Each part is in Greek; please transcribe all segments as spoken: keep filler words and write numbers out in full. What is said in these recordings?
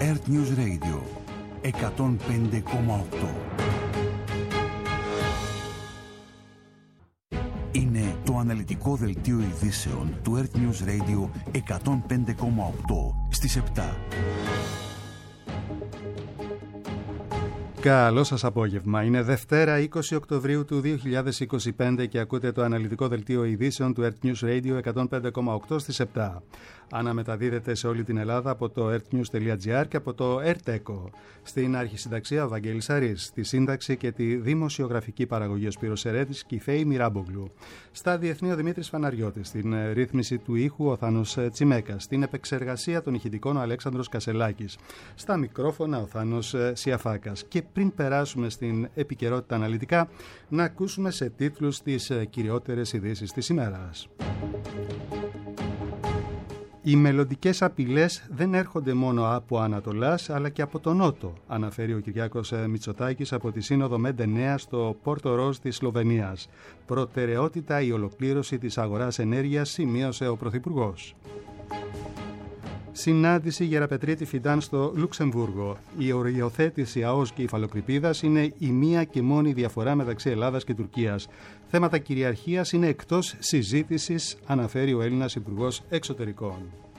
Earth News Radio εκατόν πέντε κόμμα οκτώ. Είναι το αναλυτικό δελτίο ειδήσεων του Earth News Radio εκατόν πέντε κόμμα οκτώ στις επτά. Καλό σας απόγευμα. Είναι Δευτέρα είκοσι Οκτωβρίου του δύο χιλιάδες είκοσι πέντε και ακούτε το αναλυτικό δελτίο ειδήσεων του Earth News Radio εκατόν πέντε κόμμα οκτώ στις επτά. Αναμεταδίδεται σε όλη την Ελλάδα από το earthnews.gr και από το ERTECO. Στην αρχισυνταξία ο Βαγγέλης Αρής, στη σύνταξη και τη δημοσιογραφική παραγωγή ο Σπύρος Σερέτης και η Φέη Μιράμπογλου. Στα διεθνή ο Δημήτρης Φαναριώτης, στην ρύθμιση του ήχου ο Θάνος Τσιμέκας, στην επεξεργασία των ηχητικών ο Αλέξανδρος Κασελάκης, στα μικρόφωνα ο Θάνος Σιαφάκας. Και πριν περάσουμε στην επικαιρότητα αναλυτικά, να ακούσουμε σε τίτλους τις κυριότερες ειδήσεις της ημέρας. Οι μελλοντικές απειλές δεν έρχονται μόνο από Ανατολάς αλλά και από τον Νότο, αναφέρει ο Κυριάκος Μητσοτάκης από τη Σύνοδο Μέντε Νέα στο Πόρτο Ροζ της Σλοβενίας. Προτεραιότητα η ολοκλήρωση της αγοράς ενέργειας, σημείωσε ο Πρωθυπουργός. Συνάντηση Γεραπετρίτη Φιντάν στο Λουξεμβούργο. Η οριοθέτηση ΑΟΣ και υφαλοκρηπίδας είναι η μία και μόνη διαφορά μεταξύ Ελλάδας και Τουρκίας. Θέματα κυριαρχίας είναι εκτός συζήτησης, αναφέρει ο Έλληνας Υπουργός Εξωτερικών.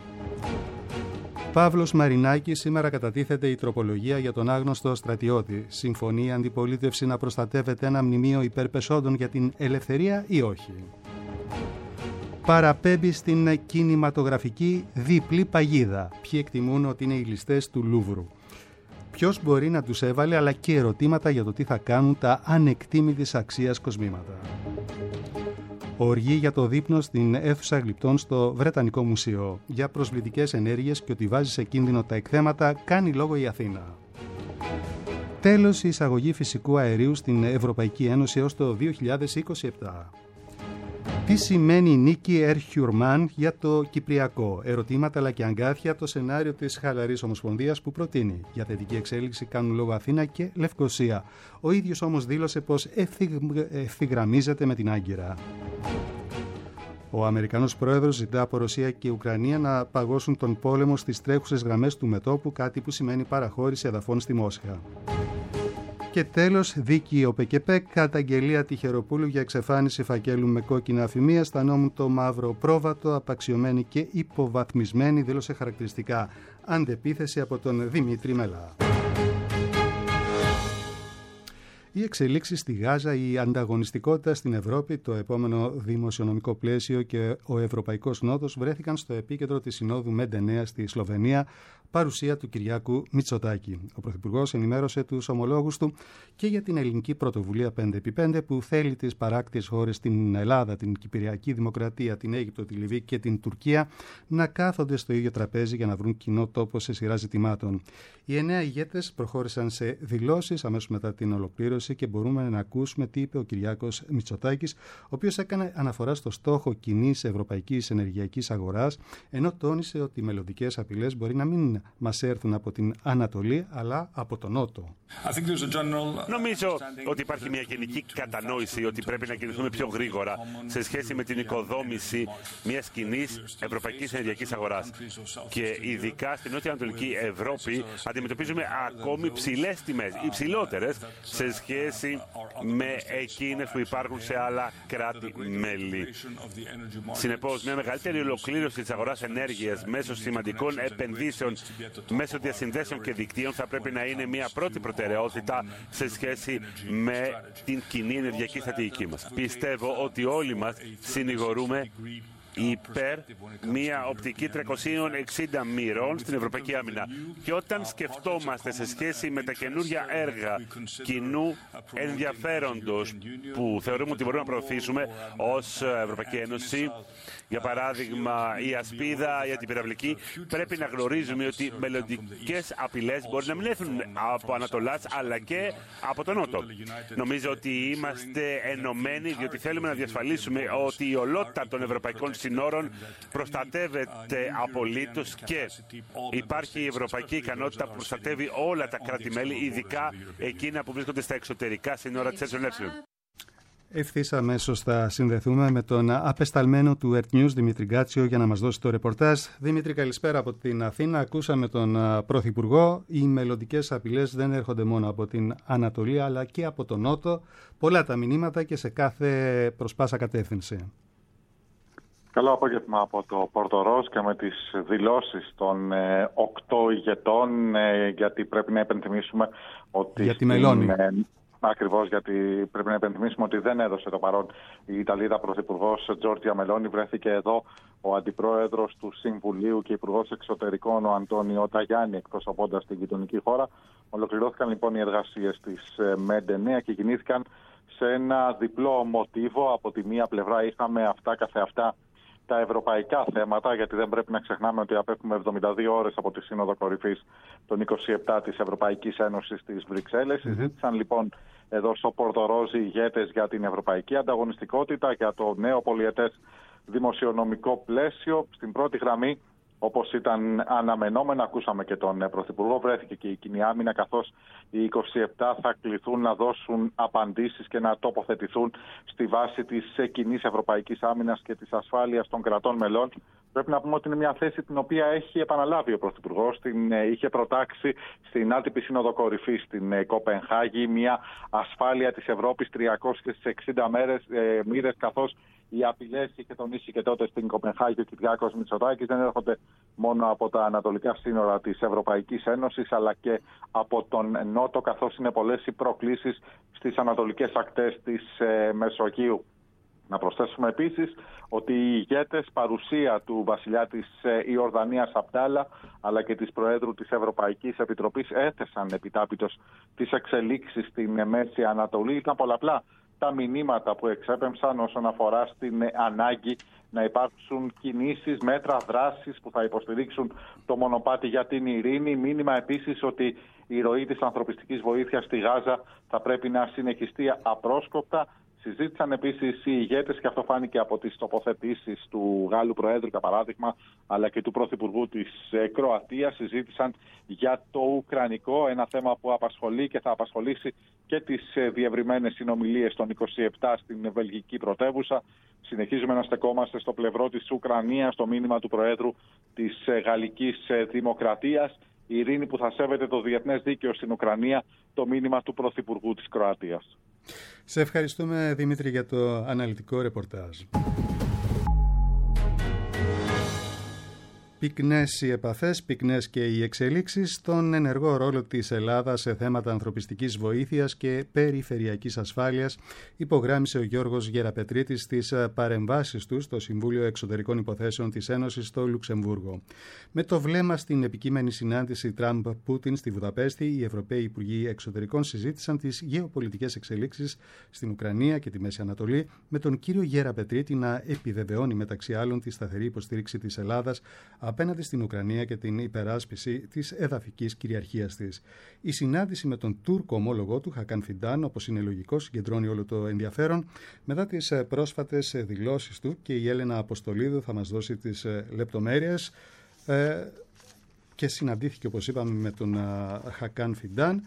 Παύλος Μαρινάκης, σήμερα κατατίθεται η τροπολογία για τον άγνωστο στρατιώτη. Συμφωνεί η αντιπολίτευση να προστατεύεται ένα μνημείο υπερπεσόντων για την ελευθερία ή όχι? Παραπέμπει στην κινηματογραφική διπλή παγίδα. Ποιοι εκτιμούν ότι είναι οι ληστές του Λούβρου? Ποιος μπορεί να τους έβαλε, αλλά και ερωτήματα για το τι θα κάνουν τα ανεκτήμητης αξίας κοσμήματα. Οργή για το δείπνο στην αίθουσα γλυπτών στο Βρετανικό Μουσείο. Για προσβλητικές ενέργειες και ότι βάζει σε κίνδυνο τα εκθέματα, κάνει λόγο η Αθήνα. Τέλος, η εισαγωγή φυσικού αερίου στην Ευρωπαϊκή Ένωση έως το δύο χιλιάδες είκοσι επτά. Τι σημαίνει η νίκη Ερχιουρμάν για το Κυπριακό? Ερωτήματα αλλά και αγκάθια από το σενάριο της χαλαρής ομοσπονδίας που προτείνει. Για θετική εξέλιξη κάνουν λόγο Αθήνα και Λευκοσία. Ο ίδιος όμως δήλωσε πως ευθυγραμμίζεται με την Άγκυρα. Ο Αμερικανός πρόεδρος ζητά από Ρωσία και Ουκρανία να παγώσουν τον πόλεμο στις τρέχουσες γραμμές του μετώπου, κάτι που σημαίνει παραχώρηση εδαφών στη Μόσχα. Και τέλος, δίκη ΟΠΕΚΕΠΕ, καταγγελία Τυχεροπούλου για εξαφάνιση φακέλου με κόκκινα αφημία. Αισθανόμουν το μαύρο πρόβατο, απαξιωμένη και υποβαθμισμένη, δήλωσε χαρακτηριστικά αντεπίθεση από τον Δημήτρη Μελά. Οι εξελίξεις στη Γάζα, η ανταγωνιστικότητα στην Ευρώπη, το επόμενο δημοσιονομικό πλαίσιο και ο Ευρωπαϊκός Νότος βρέθηκαν στο επίκεντρο της Συνόδου Μέντε Νέα στη Σλοβενία, παρουσία του Κυριάκου Μητσοτάκη. Ο Πρωθυπουργός ενημέρωσε τους ομολόγους του και για την ελληνική πρωτοβουλία πέντε επί πέντε που θέλει τις παράκτιες χώρες, την Ελλάδα, την Κυπριακή Δημοκρατία, την Αίγυπτο, τη Λιβύη και την Τουρκία, να κάθονται στο ίδιο τραπέζι για να βρουν κοινό τόπο σε σειρά ζητημάτων. Οι εννέα ηγέτες προχώρησαν σε δηλώσεις αμέσως μετά την ολοκλήρωση και μπορούμε να ακούσουμε τι είπε ο Κυριάκος Μητσοτάκης, ο οποίος έκανε αναφορά στο στόχο κοινής ευρωπαϊκής ενεργειακής αγοράς, ενώ τόνισε ότι οι μελλοντικές απειλές μπορεί να μην μας έρθουν από την Ανατολή, αλλά από τον Νότο. Νομίζω ότι υπάρχει μια γενική κατανόηση ότι πρέπει να κινηθούμε πιο γρήγορα σε σχέση με την οικοδόμηση μιας κοινής ευρωπαϊκής ενεργειακής αγοράς. Και ειδικά στην νότια-ανατολική Ευρώπη αντιμετωπίζουμε ακόμη ψηλές τιμές, υψηλότερες σε σχέση με εκείνες που υπάρχουν σε άλλα κράτη-μέλη. Συνεπώς, μια μεγαλύτερη ολοκλήρωση της αγοράς ενέργειας μέσω σημαντικών επενδύσεων, μέσω διασυνδέσεων και δικτύων θα πρέπει να είναι μια πρώτη προτεραιότητα σε σχέση με την κοινή ενεργειακή στρατηγική μας. Πιστεύω ότι όλοι μας συνηγορούμε υπέρ μια οπτική τριακοσίων εξήντα μοιρών στην Ευρωπαϊκή Άμυνα. Και όταν σκεφτόμαστε σε σχέση με τα καινούργια έργα κοινού ενδιαφέροντος που θεωρούμε ότι μπορούμε να προωθήσουμε ως Ευρωπαϊκή Ένωση, για παράδειγμα η ασπίδα, η αντιπυραυλική, πρέπει να γνωρίζουμε ότι μελλοντικές απειλές μπορεί να μην έρθουν από Ανατολάς αλλά και από τον Νότο. Νομίζω ότι είμαστε ενωμένοι διότι θέλουμε να διασφαλίσουμε ότι η ολότητα των ευρωπαϊκών συνόρων προστατεύεται απολύτως και υπάρχει η ευρωπαϊκή ικανότητα που προστατεύει όλα τα κράτη-μέλη, ειδικά εκείνα που βρίσκονται στα εξωτερικά σύνορα της ΕΕ. Ευθύς αμέσως θα συνδεθούμε με τον απεσταλμένο του Earth News, Δημήτρη Γκάτσιο, για να μας δώσει το ρεπορτάζ. Δημήτρη, καλησπέρα από την Αθήνα. Ακούσαμε τον Πρωθυπουργό. Οι μελλοντικές απειλές δεν έρχονται μόνο από την Ανατολή, αλλά και από τον Νότο. Πολλά τα μηνύματα και σε κάθε προς πάσα κατεύθυνση. Καλό απόγευμα από το Πορτορός και με τις δηλώσεις των ε, οκτώ ηγετών, ε, γιατί πρέπει να υπενθυμίσουμε ότι... Για τη Μελώνη. Ακριβώς, γιατί πρέπει να υπενθυμίσουμε ότι δεν έδωσε το παρόν η Ιταλίδα Πρωθυπουργός Τζόρτζια Μελώνη. Βρέθηκε εδώ ο Αντιπρόεδρος του Συμβουλίου και Υπουργός Εξωτερικών, ο Αντώνιο Ταγιάννη, εκπροσωπώντας την γειτονική χώρα. Ολοκληρώθηκαν λοιπόν οι εργασίες της ΜΕΝΤ εννέα και κινήθηκαν σε ένα διπλό μοτίβο. Από τη μία πλευρά είχαμε αυτά καθεαυτά τα ευρωπαϊκά θέματα, γιατί δεν πρέπει να ξεχνάμε ότι απέχουμε εβδομήντα δύο ώρες από τη Σύνοδο Κορυφής των είκοσι επτά της Ευρωπαϊκής Ένωσης στις Βρυξέλλες. Mm-hmm. Συζήτησαν λοιπόν εδώ στο Πορτορόζι ηγέτες για την ευρωπαϊκή ανταγωνιστικότητα, για το νέο πολιετές δημοσιονομικό πλαίσιο. Στην πρώτη γραμμή, όπως ήταν αναμενόμενο, ακούσαμε και τον Πρωθυπουργό, βρέθηκε και η κοινή άμυνα, καθώς οι είκοσι επτά θα κληθούν να δώσουν απαντήσεις και να τοποθετηθούν στη βάση της κοινής ευρωπαϊκής άμυνας και της ασφάλειας των κρατών μελών. Πρέπει να πούμε ότι είναι μια θέση την οποία έχει επαναλάβει ο Πρωθυπουργός, την είχε προτάξει στην άτυπη Σύνοδο Κορυφής στην Κοπενχάγη, μια ασφάλεια της Ευρώπης τριακόσιες εξήντα μέρες, ε, μοίρες, καθώς οι απειλές, είχε τονίσει και τότε στην Κοπενχάγη ο Κυριάκος Μητσοτάκης, δεν έρχονται μόνο από τα ανατολικά σύνορα της Ευρωπαϊκής Ένωσης, αλλά και από τον Νότο, καθώς είναι πολλές οι προκλήσεις στις ανατολικές ακτές της ε, Μεσογείου. Να προσθέσουμε επίσης ότι οι ηγέτες, παρουσία του βασιλιά της Ιορδανίας Αμπτάλα αλλά και της Προέδρου της Ευρωπαϊκής Επιτροπής, έθεσαν επιτάπητος τις εξελίξεις στην Μέση Ανατολή. Ήταν πολλαπλά τα μηνύματα που εξέπεμψαν όσον αφορά στην ανάγκη να υπάρξουν κινήσεις, μέτρα, δράσεις που θα υποστηρίξουν το μονοπάτι για την ειρήνη. Μήνυμα επίσης ότι η ροή της ανθρωπιστικής βοήθειας στη Γάζα θα πρέπει να συνεχιστεί απρόσκοπτα. Συζήτησαν επίσης οι ηγέτες, και αυτό φάνηκε από τις τοποθετήσεις του Γάλλου Προέδρου, για παράδειγμα, αλλά και του Πρωθυπουργού της Κροατίας. Συζήτησαν για το Ουκρανικό, ένα θέμα που απασχολεί και θα απασχολήσει και τις διευρυμένες συνομιλίες των είκοσι επτά στην βελγική πρωτεύουσα. Συνεχίζουμε να στεκόμαστε στο πλευρό της Ουκρανίας, το μήνυμα του Προέδρου της Γαλλικής Δημοκρατίας. Η ειρήνη που θα σέβεται το διεθνές δίκαιο στην Ουκρανία, το μήνυμα του Πρωθυπουργού της Κροατίας. Σε ευχαριστούμε, Δημήτρη, για το αναλυτικό ρεπορτάζ. Πυκνές οι επαφές, πυκνές και οι εξελίξεις στον ενεργό ρόλο της Ελλάδας σε θέματα ανθρωπιστικής βοήθειας και περιφερειακής ασφάλειας, υπογράμμισε ο Γιώργος Γεραπετρίτης στις παρεμβάσεις του στο Συμβούλιο Εξωτερικών Υποθέσεων της Ένωσης στο Λουξεμβούργο. Με το βλέμμα στην επικείμενη συνάντηση Τραμπ-Πούτιν στη Βουδαπέστη, οι Ευρωπαίοι Υπουργοί Εξωτερικών συζήτησαν τις γεωπολιτικές εξελίξεις στην Ουκρανία και τη Μέση Ανατολή, με τον κύριο Γεραπετρίτη να επιβεβαιώνει μεταξύ άλλων τη σταθερή υποστήριξη της Ελλάδας απέναντι στην Ουκρανία και την υπεράσπιση της εδαφικής κυριαρχίας της. Η συνάντηση με τον Τούρκο ομόλογό του, Χακάν Φιντάν, όπως είναι λογικό, συγκεντρώνει όλο το ενδιαφέρον μετά τις πρόσφατες δηλώσεις του, και η Έλενα Αποστολίδου θα μας δώσει τις λεπτομέρειες. Ε, και συναντήθηκε, όπως είπαμε, με τον Χακάν Φιντάν.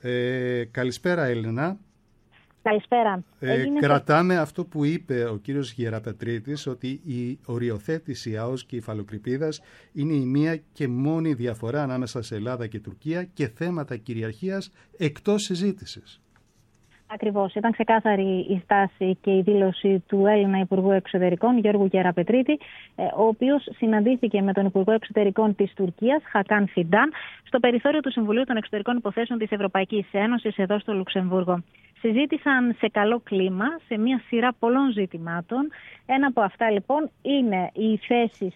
Ε, καλησπέρα, Έλενα. Καλησπέρα. Ε, κρατάμε σε... αυτό που είπε ο κύριος Γεραπετρίτης, ότι η οριοθέτηση ΑΟΣ και υφαλοκρηπίδας είναι η μία και μόνη διαφορά ανάμεσα σε Ελλάδα και Τουρκία και θέματα κυριαρχίας εκτός συζήτησης. Ακριβώς. Ήταν ξεκάθαρη η στάση και η δήλωση του Έλληνα Υπουργού Εξωτερικών, Γιώργου Γεραπετρίτη, ο οποίος συναντήθηκε με τον Υπουργό Εξωτερικών της Τουρκίας, Χακάν Φιντάν, στο περιθώριο του Συμβουλίου των Εξωτερικών Υποθέσεων της Ευρωπαϊκής Ένωσης, εδώ στο Λουξεμβούργο. Συζήτησαν σε καλό κλίμα, σε μια σειρά πολλών ζητημάτων. Ένα από αυτά λοιπόν είναι οι θέσεις,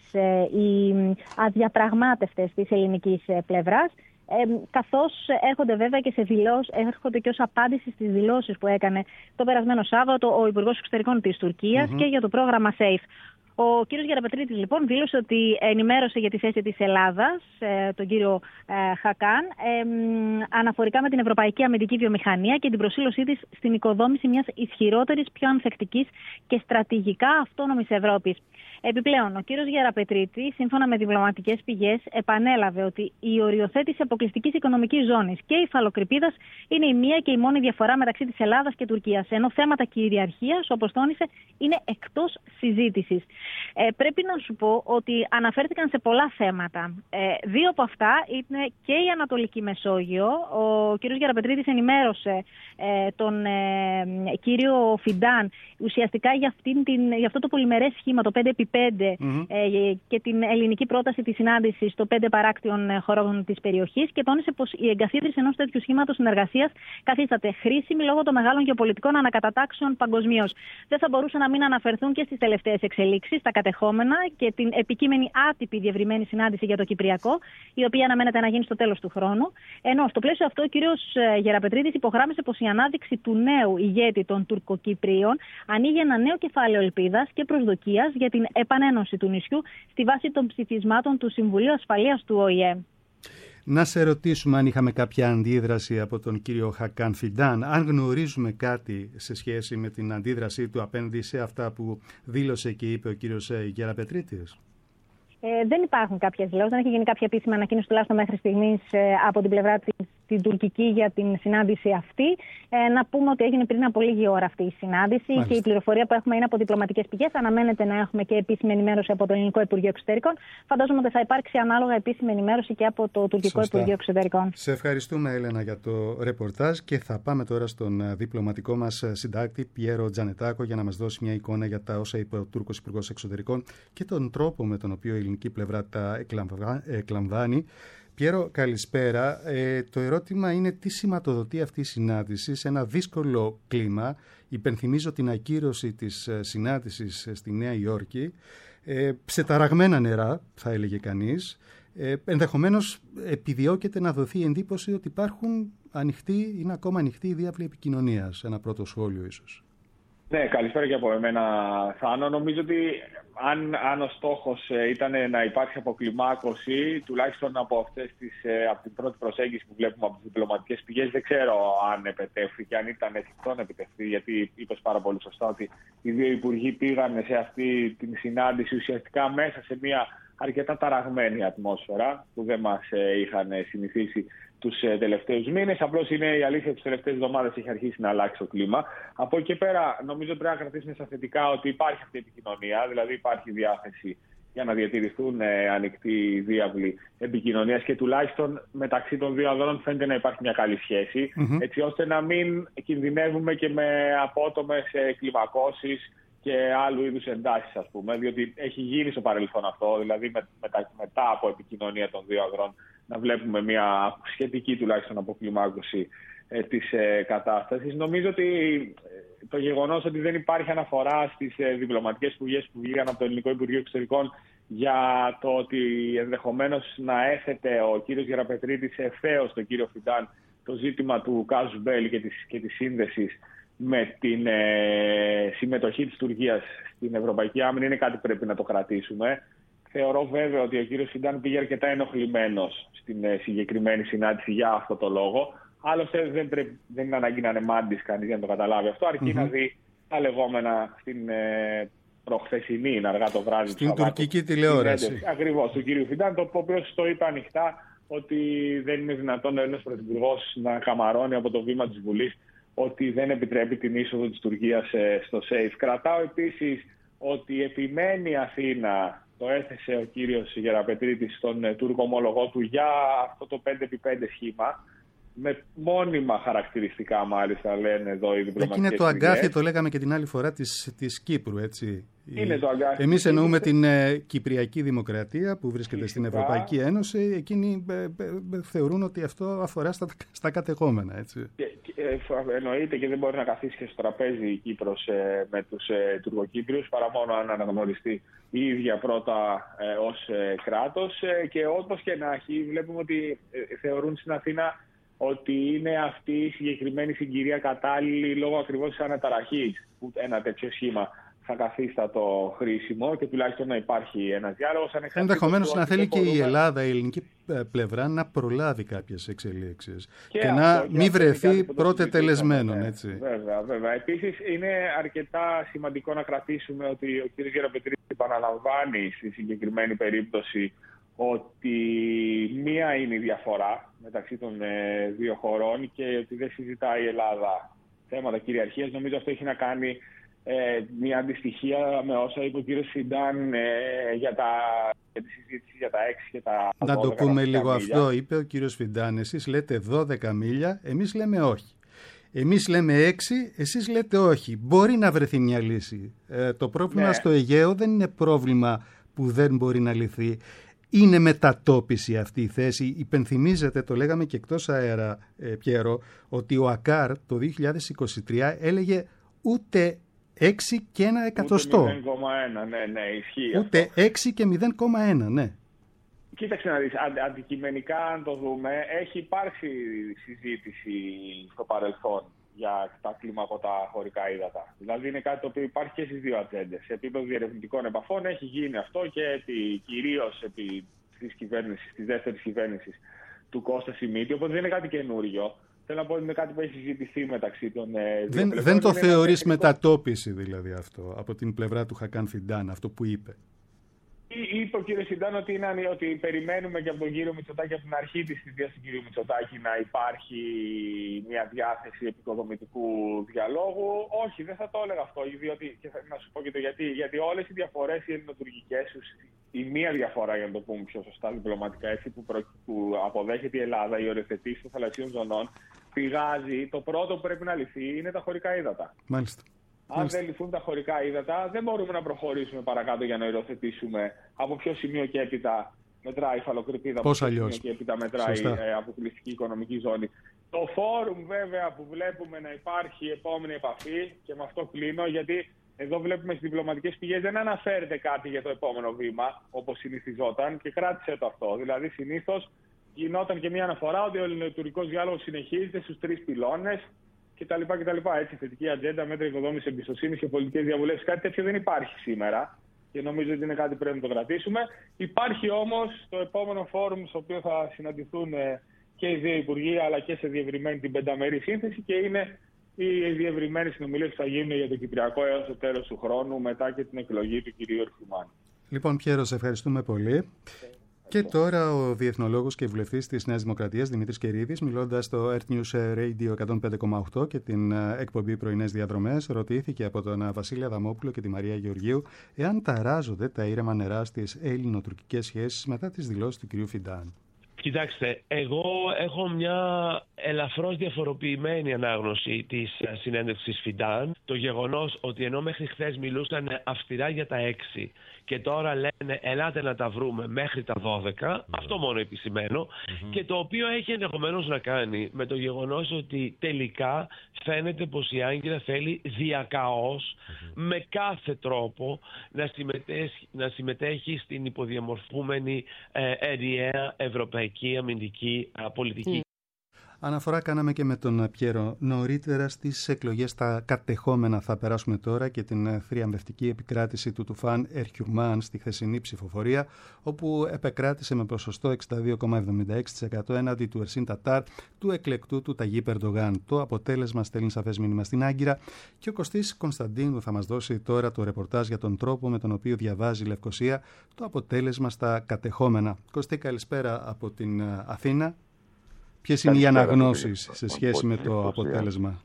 οι αδιαπραγμάτευτες της ελληνικής πλευράς, Ε, καθώς έρχονται βέβαια και σε δηλώσεις, έρχονται και ως απάντηση στις δηλώσεις που έκανε το περασμένο Σάββατο ο Υπουργός Εξωτερικών της Τουρκίας mm-hmm. και για το πρόγραμμα SAFE. Ο κύριος Γεραπετρίτης λοιπόν δήλωσε ότι ενημέρωσε για τη θέση της Ελλάδας, ε, τον κύριο ε, Χακάν, ε, αναφορικά με την ευρωπαϊκή αμυντική βιομηχανία και την προσήλωσή της στην οικοδόμηση μιας ισχυρότερης, πιο ανθεκτικής και στρατηγικά αυτόνομης Ευρώπης. Επιπλέον, ο κύριος Γεραπετρίτη, σύμφωνα με διπλωματικές πηγές, επανέλαβε ότι η οριοθέτηση αποκλειστικής οικονομικής ζώνης και η υφαλοκρηπίδας είναι η μία και η μόνη διαφορά μεταξύ της Ελλάδας και Τουρκίας. Ενώ θέματα κυριαρχίας, όπως τόνισε, είναι εκτός συζήτησης. Ε, πρέπει να σου πω ότι αναφέρθηκαν σε πολλά θέματα. Ε, δύο από αυτά είναι και η Ανατολική Μεσόγειο. Ο κύριος Γεραπετρίτης ενημέρωσε ε, τον ε, κύριο Φιντάν ουσιαστικά για, αυτήν την, για αυτό το πολυμερές σχήμα, το πέντε επί πέντε mm-hmm. ε, και την ελληνική πρόταση της συνάντησης των πέντε παράκτιων χωρών της περιοχής και τόνισε πως η εγκαθίδρυση ενός τέτοιου σχήματος συνεργασίας καθίσταται χρήσιμη λόγω των μεγάλων γεωπολιτικών ανακατατάξεων παγκοσμίως. Δεν θα μπορούσε να μην αναφερθούν και στις τελευταίες εξελίξεις, τα κατεχόμενα και την επικείμενη άτυπη διευρυμένη συνάντηση για το Κυπριακό, η οποία αναμένεται να γίνει στο τέλος του χρόνου. Ενώ στο πλαίσιο αυτό ο κύριος Γεραπετρίτης υπογράμμισε πως η ανάδειξη του νέου ηγέτη των Τουρκοκυπρίων ανοίγει ένα νέο κεφάλαιο ελπίδας και προσδοκίας για την επανένωση του νησιού στη βάση των ψηφισμάτων του Συμβουλίου Ασφαλείας του Ο Η Ε. Να σε ρωτήσουμε αν είχαμε κάποια αντίδραση από τον κύριο Χακάν Φιντάν, αν γνωρίζουμε κάτι σε σχέση με την αντίδρασή του απέναντι σε αυτά που δήλωσε και είπε ο κύριος Γεραπετρίτης. Ε, δεν υπάρχουν κάποιες δηλώσεις, δεν έχει γίνει κάποια επίσημη ανακοίνωση τουλάχιστον μέχρι στιγμής ε, από την πλευρά της την τουρκική για την συνάντηση αυτή. Ε, να πούμε ότι έγινε πριν από λίγη ώρα αυτή η συνάντηση. Μάλιστα. Και η πληροφορία που έχουμε είναι από διπλωματικές πηγές. Αναμένεται να έχουμε και επίσημη ενημέρωση από το Ελληνικό Υπουργείο Εξωτερικών. Φαντάζομαι ότι θα υπάρξει ανάλογα επίσημη ενημέρωση και από το Τουρκικό Σωστά. Υπουργείο Εξωτερικών. Σε ευχαριστούμε, Έλενα, για το ρεπορτάζ και θα πάμε τώρα στον διπλωματικό μας συντάκτη Πιέρο Τζανετάκο για να μας δώσει μια εικόνα για τα όσα είπε ο Τούρκος Υπουργός Εξωτερικών και τον τρόπο με τον οποίο η ελληνική πλευρά τα εκλαμβάνει. Πιέρο, καλησπέρα. Ε, το ερώτημα είναι τι σηματοδοτεί αυτή η συνάντηση σε ένα δύσκολο κλίμα. Υπενθυμίζω την ακύρωση της συνάντησης στη Νέα Υόρκη. Ε, σε ταραγμένα νερά, θα έλεγε κανείς. Ε, ενδεχομένως επιδιώκεται να δοθεί η εντύπωση ότι υπάρχουν ανοιχτοί, είναι ακόμα ανοιχτοί οι διάβλοι επικοινωνίας. Ένα πρώτο σχόλιο ίσως. Ναι, καλησπέρα και από εμένα, Θάνο. Νομίζω ότι αν, αν ο στόχος ήταν να υπάρξει αποκλιμάκωση, τουλάχιστον από, αυτές τις, από την πρώτη προσέγγιση που βλέπουμε από τις διπλωματικές πηγές, δεν ξέρω αν επετεύχθη και αν ήταν εφικτό να επιτευχθεί, γιατί είπες πάρα πολύ σωστά ότι οι δύο υπουργοί πήγαν σε αυτή την συνάντηση ουσιαστικά μέσα σε μια αρκετά ταραγμένη ατμόσφαιρα που δεν μας είχαν συνηθίσει τους τελευταίους μήνες. Απλώς είναι η αλήθεια ότι τις τελευταίες εβδομάδες έχει αρχίσει να αλλάξει το κλίμα. Από εκεί και πέρα, νομίζω πρέπει να κρατήσουμε στα θετικά ότι υπάρχει αυτή η επικοινωνία, δηλαδή υπάρχει διάθεση για να διατηρηθούν ε, ανοιχτοί διάβλοι επικοινωνίας και τουλάχιστον μεταξύ των δύο ανδρών φαίνεται να υπάρχει μια καλή σχέση, mm-hmm. έτσι ώστε να μην κινδυνεύουμε και με απότομες ε, κλιμακώσεις και άλλου είδους εντάσεις, ας πούμε, διότι έχει γίνει στο παρελθόν αυτό, δηλαδή με, μετα, μετά από επικοινωνία των δύο ανδρών να βλέπουμε μια σχετική τουλάχιστον αποκλιμάκωση ε, της ε, κατάστασης. Νομίζω ότι ε, το γεγονός ότι δεν υπάρχει αναφορά στις ε, διπλωματικές πηγές που βγήκαν από το Ελληνικό Υπουργείο Εξωτερικών για το ότι ενδεχομένως να έθετε ο κύριος Γεραπετρίτης ευθέως τον κύριο Φιντάν το ζήτημα του κάζους μπέλι και της, και της σύνδεσης με την ε, συμμετοχή της Τουρκίας στην Ευρωπαϊκή Άμυνα είναι κάτι που πρέπει να το κρατήσουμε. Θεωρώ βέβαια ότι ο κύριος Φιντάν πήγε αρκετά ενοχλημένος στην ε, συγκεκριμένη συνάντηση για αυτό το λόγο. Άλλωστε δεν, πρέπει, δεν είναι ανάγκη να είναι μάντης κανείς για να το καταλάβει αυτό, αρκεί mm-hmm. να δει τα λεγόμενα στην ε, προχθεσινή, αργά το βράδυ. Στην του τουρκική τηλεόραση. Ακριβώς, του κύριου Φιντάν, το οποίο το είπε ανοιχτά ότι δεν είναι δυνατόν ο Έλληνας Πρωθυπουργός να καμαρώνει από το βήμα της Βουλής ότι δεν επιτρέπει την είσοδο της Τουρκίας στο ΣΕΙΦ. Κρατάω επίσης ότι επιμένει η Αθήνα, το έθεσε ο κύριος Γεραπετρίτης στον Τούρκο ομόλογό του, για αυτό το πέντε επί πέντε σχήμα, με μόνιμα χαρακτηριστικά μάλιστα λένε εδώ οι διπλωματικές πηγές. Είναι το αγκάθι, το λέγαμε και την άλλη φορά, της, της Κύπρου, έτσι. Είναι το αγκάθι. Εμείς εννοούμε την ε, Κυπριακή Δημοκρατία που βρίσκεται Φυσικά. στην Ευρωπαϊκή Ένωση. Εκείνοι ε, ε, ε, θεωρούν ότι αυτό αφορά στα, στα κατεχόμενα, έτσι. Και, και, ε, εννοείται και δεν μπορεί να καθίσει και στο τραπέζι η Κύπρος ε, με τους ε, Τουρκοκύπριους παρά μόνο αν αναγνωριστεί η ίδια πρώτα ε, ως ε, κράτος. Ε, και όπως και να έχει, βλέπουμε ότι ε, θεωρούν στην Αθήνα ότι είναι αυτή η συγκεκριμένη συγκυρία κατάλληλη λόγω ακριβώς της αναταραχής που ένα τέτοιο σχήμα θα θα καθίστατο χρήσιμο και τουλάχιστον να υπάρχει ένας διάλογος. Ενδεχομένως να θέλει και μπορούμε... η Ελλάδα, η ελληνική πλευρά, να προλάβει κάποιες εξελίξεις και, και αυτό, να μην βρεθεί πρώτε τελεσμένον. Ναι, έτσι. Βέβαια, βέβαια. Επίσης είναι αρκετά σημαντικό να κρατήσουμε ότι ο κ. Γεραπετρίτης επαναλαμβάνει στη συγκεκριμένη περίπτωση ότι μία είναι η διαφορά μεταξύ των ε, δύο χωρών και ότι δεν συζητάει η Ελλάδα θέματα κυριαρχίας. Νομίζω αυτό έχει να κάνει ε, μια αντιστοιχία με όσα είπε ο κ. Φιντάν ε, για, τα, για τη συζήτηση για τα έξι και τα να το πούμε λίγο μίλια. Αυτό, είπε ο κ. Φιντάν. Εσείς λέτε δώδεκα μίλια, εμείς λέμε όχι. Εμείς λέμε έξι, εσείς λέτε όχι. Μπορεί να βρεθεί μια λύση. Ε, το πρόβλημα ναι. στο Αιγαίο δεν είναι πρόβλημα που δεν μπορεί να λυθεί. Είναι μετατόπιση αυτή η θέση. Υπενθυμίζεται, το λέγαμε και εκτός αέρα, ε, Πιέρο, ότι ο ΑΚΑΡ το δύο χιλιάδες είκοσι τρία έλεγε ούτε έξι και ένα εκατοστό. Ούτε μηδέν κόμμα ένα, ναι, ναι, ισχύει Ούτε αυτό. έξι και μηδέν κόμμα ένα, ναι. Κοίταξε να δεις, αν, αντικειμενικά αν το δούμε, έχει υπάρξει συζήτηση στο παρελθόν για τα κλιμακωτά χωρικά ύδατα. Δηλαδή είναι κάτι το οποίο υπάρχει και στις δύο ατζέντες. Σε επίπεδο διερευνητικών επαφών έχει γίνει αυτό και επί, κυρίως επί της κυβέρνησης, της δεύτερης κυβέρνησης του Κώστα Σιμίτη, οπότε δεν είναι κάτι καινούριο. Θέλω να πω ότι είναι κάτι που έχει συζητηθεί μεταξύ των δύο δεν, πλευρών. Δεν το θεωρείς μετατόπιση δηλαδή αυτό, από την πλευρά του Χακάν Φιντάν, αυτό που είπε? Είπε ο κύριος Φιντάν ότι, είναι, ότι περιμένουμε και από τον κύριο Μητσοτάκη, από την αρχή της θητείας του κύριου Μητσοτάκη, να υπάρχει μια διάθεση επικοδομητικού διαλόγου. Όχι, δεν θα το έλεγα αυτό, διότι, και θα να σου πω και το γιατί. Γιατί όλες οι διαφορές οι ελληνοτουρκικές, η μία διαφορά, για να το πούμε πιο σωστά διπλωματικά, έτσι, που, προ, που αποδέχεται η Ελλάδα, οι οριοθετήσεις των θαλασσίων ζωνών, πηγάζει, το πρώτο που πρέπει να λυθεί είναι τα χωρικά ύδατα. Μάλιστα. Αν δεν λυθούν τα χωρικά ύδατα, δεν μπορούμε να προχωρήσουμε παρακάτω για να οριοθετήσουμε από ποιο σημείο και έπειτα μετράει η υφαλοκρηπίδα, από ποιο σημείο και έπειτα μετράει η αποκλειστική οικονομική ζώνη. Το φόρουμ βέβαια που βλέπουμε να υπάρχει επόμενη επαφή, και με αυτό κλείνω, γιατί εδώ βλέπουμε στις διπλωματικές πηγές δεν αναφέρεται κάτι για το επόμενο βήμα, όπως συνηθιζόταν, και κράτησε το αυτό. Δηλαδή συνήθως γινόταν και μια αναφορά ότι ο ελληνοτουρκικός διάλογος συνεχίζεται στους τρεις πυλώνες. κτλ. κτλ. Έτσι, θετική ατζέντα, μέτρα οικοδόμησης εμπιστοσύνης και πολιτικές διαβουλεύσεις. Κάτι τέτοιο δεν υπάρχει σήμερα και νομίζω ότι είναι κάτι που πρέπει να το κρατήσουμε. Υπάρχει όμως το επόμενο φόρουμ στο οποίο θα συναντηθούν και οι δύο υπουργοί, αλλά και σε διευρυμένη την πενταμερή σύνθεση, και είναι οι διευρυμένες συνομιλίες που θα γίνουν για το Κυπριακό έως το τέλος του χρόνου, μετά και την εκλογή του κυρίου Ερχουμάν. Λοιπόν, Πιέρο, σε ευχαριστούμε πολύ. Και τώρα ο διεθνολόγος και βουλευτής της Νέας Δημοκρατίας Δημήτρης Κερίδης, μιλώντας στο Earth News Radio εκατόν πέντε κόμμα οκτώ και την εκπομπή Πρωινές Διαδρομές, ρωτήθηκε από τον Βασίλη Αδαμόπουλο και τη Μαρία Γεωργίου εάν ταράζονται τα ήρεμα νερά στις ελληνοτουρκικές σχέσεις μετά τις δηλώσεις του κ. Φιντάν. Κοιτάξτε, εγώ έχω μια ελαφρώς διαφοροποιημένη ανάγνωση της συνέντευξης Φιντάν. Το γεγονός ότι ενώ μέχρι χθες μιλούσαν αυστηρά για τα έξι και τώρα λένε ελάτε να τα βρούμε μέχρι τα δώδεκα, mm-hmm. αυτό μόνο επισημαίνω, mm-hmm. και το οποίο έχει ενδεχομένως να κάνει με το γεγονός ότι τελικά φαίνεται πως η Άγκυρα θέλει διακαώς, mm-hmm. με κάθε τρόπο να συμμετέχει, να συμμετέχει στην υποδιαμορφούμενη ε, ενιαία ευρωπαϊκή αμυντική ε, πολιτική. Mm. Αναφορά κάναμε και με τον Πιέρο νωρίτερα στις εκλογές στα κατεχόμενα. Θα περάσουμε τώρα και την θριαμβευτική επικράτηση του Τουφάν Ερχιουμάν στη χθεσινή ψηφοφορία, όπου επεκράτησε με ποσοστό εξήντα δύο κόμμα εβδομήντα έξι τοις εκατό έναντι του Ερσίν Τατάρ, του εκλεκτού του Ταγίπ Ερντογάν. Το αποτέλεσμα στέλνει σαφές μήνυμα στην Άγκυρα και ο Κωστής Κωνσταντίνου θα μας δώσει τώρα το ρεπορτάζ για τον τρόπο με τον οποίο διαβάζει η Λευκοσία το αποτέλεσμα στα κατεχόμενα. Κωστή, καλησπέρα από την Αθήνα. Ποιες είναι οι αναγνώσεις σε σχέση με το αποτέλεσμα?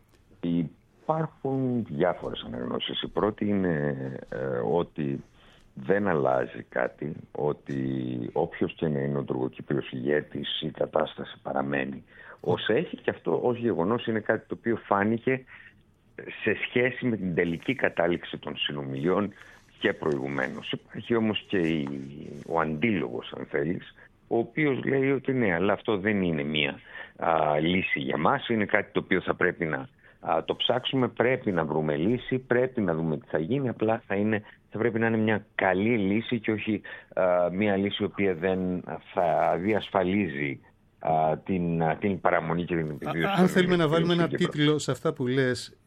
Υπάρχουν διάφορες αναγνώσεις. Η πρώτη είναι ε, ότι δεν αλλάζει κάτι, ότι όποιος και να είναι ο τουρκοκύπριος ηγέτης, η κατάσταση παραμένει ως έχει, και αυτό ως γεγονός είναι κάτι το οποίο φάνηκε σε σχέση με την τελική κατάληξη των συνομιλιών και προηγουμένως. Υπάρχει όμως και η, ο αντίλογος, αν θέλεις, ο οποίος λέει ότι ναι, αλλά αυτό δεν είναι μία α, λύση για μας, είναι κάτι το οποίο θα πρέπει να α, το ψάξουμε, πρέπει να βρούμε λύση, πρέπει να δούμε τι θα γίνει, απλά θα, είναι, θα πρέπει να είναι μια καλή λύση και όχι α, μια λύση η οποία δεν θα διασφαλίζει α, την, α, την παραμονή και την επιβίωση. Αν θέλουμε να βάλουμε ένα τίτλο σε αυτά που λες,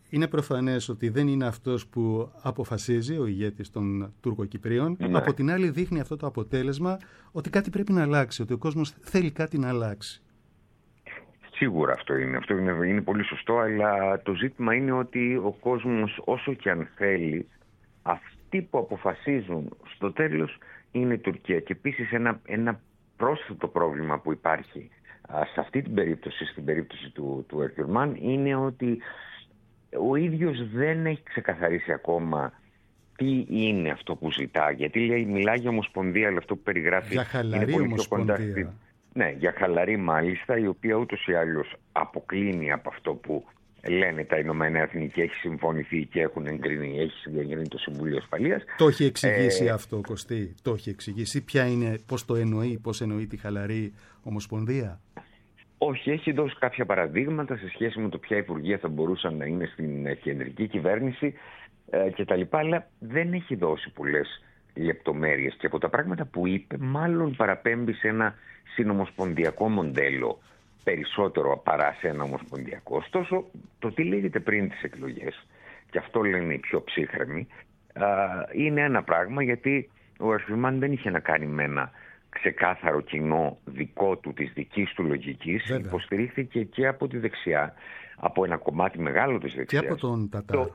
είναι προφανές ότι δεν είναι αυτός που αποφασίζει ο ηγέτης των Τουρκοκυπρίων. Ναι. Από την άλλη δείχνει αυτό το αποτέλεσμα ότι κάτι πρέπει να αλλάξει, ότι ο κόσμος θέλει κάτι να αλλάξει. Σίγουρα αυτό είναι. Αυτό είναι, είναι πολύ σωστό, αλλά το ζήτημα είναι ότι ο κόσμος, όσο και αν θέλει, αυτοί που αποφασίζουν στο τέλος είναι η Τουρκία. Και επίσης ένα, ένα πρόσθετο πρόβλημα που υπάρχει α, σε αυτή την περίπτωση, στην περίπτωση του, του Ερτουρμάν, είναι ότι ο ίδιος δεν έχει ξεκαθαρίσει ακόμα τι είναι αυτό που ζητά. Γιατί λέει, μιλάει για ομοσπονδία, αλλά αυτό που περιγράφει για χαλαρή είναι πολύ ομοσπονδία. πιο κοντά στη... Ναι, για χαλαρή μάλιστα, η οποία ούτως ή άλλως αποκλίνει από αυτό που λένε τα Ηνωμένα Έθνη και έχει συμφωνηθεί και έχουν εγκρίνει, έχει συγκεκρινεί το Συμβούλιο Ασφαλείας. Το έχει εξηγήσει ε... αυτό, Κωστή, το έχει εξηγήσει. Ποια είναι, πώς το εννοεί, πώς εννοεί τη χαλαρή ομοσπονδία. Όχι, έχει δώσει κάποια παραδείγματα σε σχέση με το ποια υπουργεία θα μπορούσαν να είναι στην κεντρική κυβέρνηση ε, κτλ. Αλλά δεν έχει δώσει πολλές λεπτομέρειες. Και από τα πράγματα που είπε, μάλλον παραπέμπει σε ένα συνομοσπονδιακό μοντέλο περισσότερο παρά σε ένα ομοσπονδιακό. Ωστόσο, το τι λέγεται πριν τις εκλογές, και αυτό λένε οι πιο ψύχρεμοι, α, είναι ένα πράγμα, γιατί ο Ερτουρμάν δεν είχε να κάνει με ένα ξεκάθαρο κοινό δικό του, της δικής του λογικής. Βέβαια. Υποστηρίχθηκε και από τη δεξιά, από ένα κομμάτι μεγάλο της δεξιάς. Και από τον Τατάρ. Το...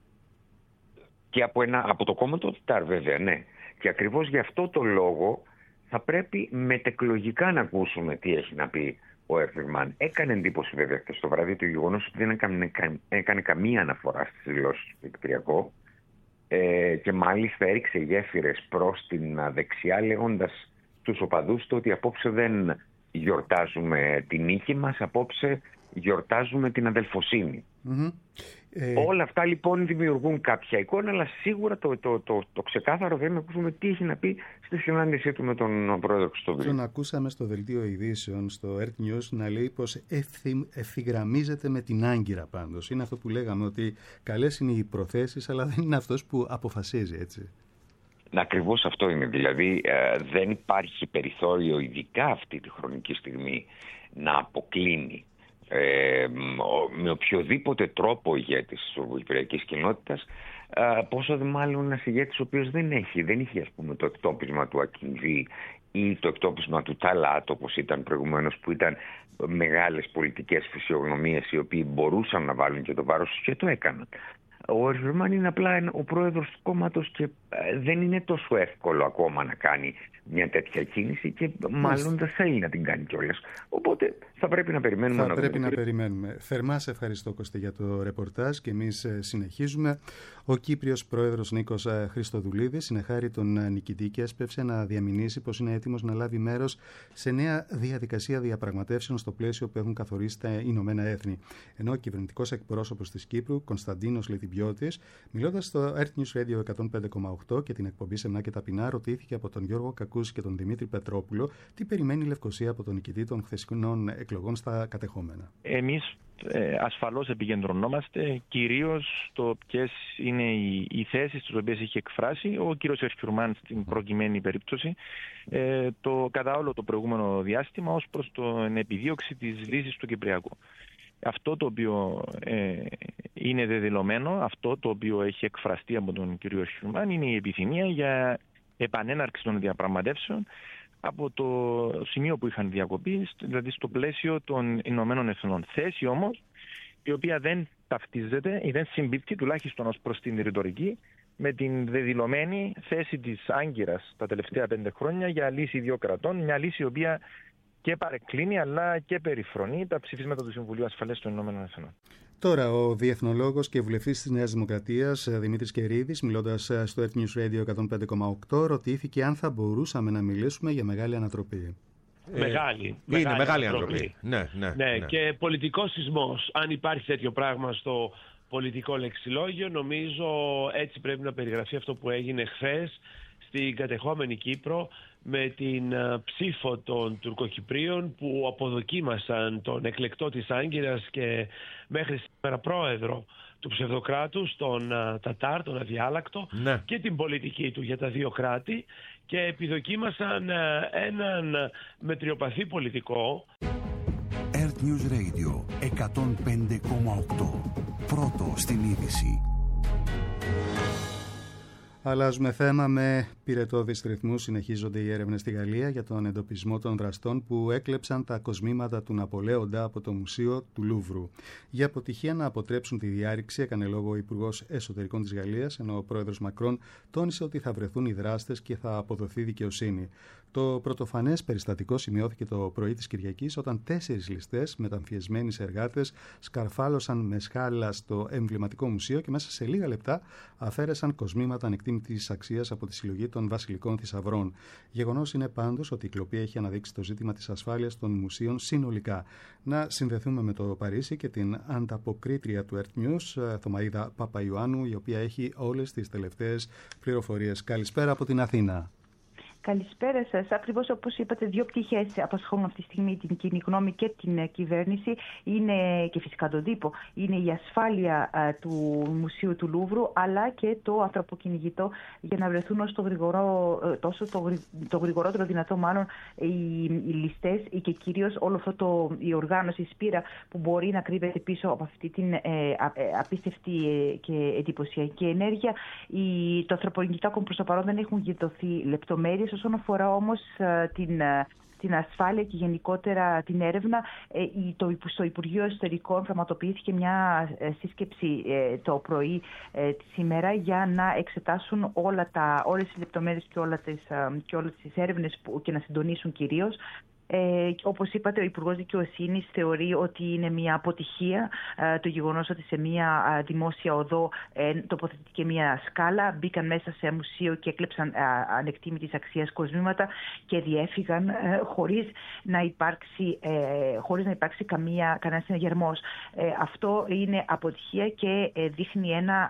Και από, ένα, από το κόμμα του Τατάρ, βέβαια, ναι. Και ακριβώς γι' αυτό το λόγο θα πρέπει μετεκλογικά να ακούσουμε τι έχει να πει ο Ερτουρμάν. Έκανε εντύπωση βέβαια χθες το βράδυ το γεγονός ότι δεν έκανε, έκανε καμία αναφορά στις δηλώσεις του Κυπριακού ε, και μάλιστα έριξε γέφυρες προς την δεξιά, λέγοντας στους οπαδούς του ότι απόψε δεν γιορτάζουμε την νίκη μας, απόψε γιορτάζουμε την αδελφοσύνη. Mm-hmm. Ε... Όλα αυτά λοιπόν δημιουργούν κάποια εικόνα, αλλά σίγουρα το, το, το, το ξεκάθαρο δεν είναι να ακούσουμε τι έχει να πει στη συνάντησή του με τον πρόεδρο Χριστοδουλίδη. Τον ακούσαμε στο δελτίο ειδήσεων, στο Earth News, να λέει πως ευθυ, ευθυγραμμίζεται με την Άγκυρα πάντως. Είναι αυτό που λέγαμε, ότι καλές είναι οι προθέσεις, αλλά δεν είναι αυτός που αποφασίζει, έτσι. Ακριβώς αυτό είναι. Δηλαδή ε, δεν υπάρχει περιθώριο, ειδικά αυτή τη χρονική στιγμή, να αποκλίνει Ε, με οποιοδήποτε τρόπο ο ηγέτης της τουρκοκυπριακής κοινότητας, ε, πόσο δε μάλλον ένας ηγέτης ο οποίος δεν έχει, δεν είχε ας πούμε το εκτόπισμα του Ακινδί ή το εκτόπισμα του Ταλάτ όπως ήταν προηγουμένως, που ήταν μεγάλες πολιτικές φυσιογνωμίες οι οποίοι μπορούσαν να βάλουν και το βάρος τους και το έκαναν. Ο Ερτουρμάν είναι απλά ο πρόεδρος του κόμματος και δεν είναι τόσο εύκολο ακόμα να κάνει μια τέτοια κίνηση και μάλλον δεν θέλει να την κάνει κιόλας. Οπότε θα πρέπει να περιμένουμε. Θα να πρέπει δούμε. να περιμένουμε. Θερμά σε ευχαριστώ, Κωστή, για το ρεπορτάζ και εμείς συνεχίζουμε. Ο Κύπριος πρόεδρος Νίκος Χριστοδουλίδης συνεχάρει τον νικητή και έσπευσε να διαμηνήσει πως είναι έτοιμος να λάβει μέρος σε νέα διαδικασία διαπραγματεύσεων στο πλαίσιο που έχουν καθορίσει τα Ηνωμένα Έθνη. Ενώ ο κυβερνητικός εκπρόσωπος της Κύπρου, Κωνσταντίνος Λετιμπιώτης, μιλώντας στο Earth News Radio εκατόν πέντε κόμμα οκτώ και την εκπομπή Σεμνά και Ταπεινά, ρωτήθηκε από τον Γιώργο Κακούση και τον Δημήτρη Πετρόπουλο τι περιμένει η Λευκοσία από τον νικητή των χθεσινών εκλογών στα κατεχόμενα. Εμείς ε, ασφαλώς επικεντρωνόμαστε κυρίως στο ποιες είναι οι, οι θέσεις τις οποίες έχει εκφράσει ο κύριος Ερτουρμάν στην προκειμένη περίπτωση ε, το, κατά όλο το προηγούμενο διάστημα ως προς την επιδίωξη της λύσης του Κυπριακού. Αυτό το οποίο ε, είναι δεδηλωμένο, αυτό το οποίο έχει εκφραστεί από τον κύριο Ερτουρμάν είναι η επιθυμία για επανέναρξη των διαπραγματεύσεων από το σημείο που είχαν διακοπεί, δηλαδή στο πλαίσιο των Ηνωμένων Εθνών. Θέση όμως η οποία δεν ταυτίζεται ή δεν συμπίπτει, τουλάχιστον ως προς την ρητορική, με την δεδηλωμένη θέση της Άγκυρας τα τελευταία πέντε χρόνια για λύση δύο κρατών, μια λύση η οποία και παρεκκλίνει αλλά και περιφρονεί τα ψηφίσματα του Συμβουλίου Ασφαλείας των Ηνωμένων Εθνών. Τώρα, ο διεθνολόγος και βουλευτής της Νέας Δημοκρατίας, Δημήτρης Κερίδης, μιλώντας στο Earth News Radio εκατόν πέντε κόμμα οκτώ, ρωτήθηκε αν θα μπορούσαμε να μιλήσουμε για μεγάλη ανατροπή. Μεγάλη. Είναι μεγάλη, μεγάλη ανατροπή. ανατροπή. Ναι, ναι, ναι, ναι. Και πολιτικός σεισμός. Αν υπάρχει τέτοιο πράγμα στο πολιτικό λεξιλόγιο, νομίζω έτσι πρέπει να περιγραφεί αυτό που έγινε χθες στην κατεχόμενη Κύπρο με την ψήφο των Τουρκοκυπρίων που αποδοκίμασαν τον εκλεκτό της Άγκυρας και μέχρι σήμερα πρόεδρο του ψευδοκράτους, τον Τατάρ, τον αδιάλακτο, ναι. και την πολιτική του για τα δύο κράτη και επιδοκίμασαν έναν μετριοπαθή πολιτικό. Earth News Radio εκατόν πέντε κόμμα οκτώ. Πρώτο στην είδηση. Αλλάζουμε θέμα. Με πυρετώδεις ρυθμούς συνεχίζονται οι έρευνες στη Γαλλία για τον εντοπισμό των δραστών που έκλεψαν τα κοσμήματα του Ναπολέοντα από το Μουσείο του Λούβρου. Για αποτυχία να αποτρέψουν τη διάρρηξη έκανε λόγο ο Υπουργός Εσωτερικών της Γαλλίας, ενώ ο πρόεδρος Μακρόν τόνισε ότι θα βρεθούν οι δράστες και θα αποδοθεί δικαιοσύνη. Το πρωτοφανές περιστατικό σημειώθηκε το πρωί της Κυριακής, όταν τέσσερις ληστές μεταμφιεσμένοι εργάτες σκαρφάλωσαν με σκάλα στο εμβληματικό μουσείο και μέσα σε λίγα λεπτά αφαίρεσαν κοσμήματα ανεκτήμητης αξίας από τη συλλογή των βασιλικών θησαυρών. Γεγονός είναι πάντως ότι η κλοπή έχει αναδείξει το ζήτημα της ασφάλειας των μουσείων συνολικά. Να συνδεθούμε με το Παρίσι και την ανταποκρίτρια του Earth News, Θωμαΐδα Παπαϊωάννου, η οποία έχει όλες τις τελευταίες πληροφορίες. Καλησπέρα από την Αθήνα. Καλησπέρα σας. Ακριβώς όπως είπατε, δύο πτυχές απασχολούν αυτή τη στιγμή την κοινή γνώμη και την κυβέρνηση, είναι, και φυσικά τον τύπο. Είναι η ασφάλεια α, του Μουσείου του Λούβρου, αλλά και το ανθρωποκυνηγητό, για να βρεθούν όσο το, γρηγορό, τόσο το, το γρηγορότερο δυνατό μάλλον οι, οι ληστές και κυρίως όλο αυτό το, η οργάνωση, η σπήρα που μπορεί να κρύβεται πίσω από αυτή την ε, α, ε, απίστευτη και εντυπωσιακή ενέργεια. Οι, το ανθρωποκυνηγητό ακόμα προς το παρόν δεν έχουν δοθεί λεπτομέρειες. Όσον αφορά όμως την, την ασφάλεια και γενικότερα την έρευνα, το, στο Υπουργείο Εσωτερικών πραγματοποιήθηκε μια σύσκεψη το πρωί σήμερα για να εξετάσουν όλα τα, όλες τις λεπτομέρειες και, όλα τις, και όλες τις έρευνες που, και να συντονίσουν κυρίως. Ε, όπως είπατε, ο Υπουργός Δικαιοσύνης θεωρεί ότι είναι μια αποτυχία ε, το γεγονός ότι σε μια ε, δημόσια οδό ε, τοποθετήθηκε μια σκάλα, μπήκαν μέσα σε μουσείο και έκλεψαν ε, ανεκτήμητης αξίας κοσμήματα και διέφυγαν ε, χωρίς να υπάρξει, ε, χωρίς να υπάρξει καμία, κανένας συναγερμός. Ε, αυτό είναι αποτυχία και ε, δείχνει ένα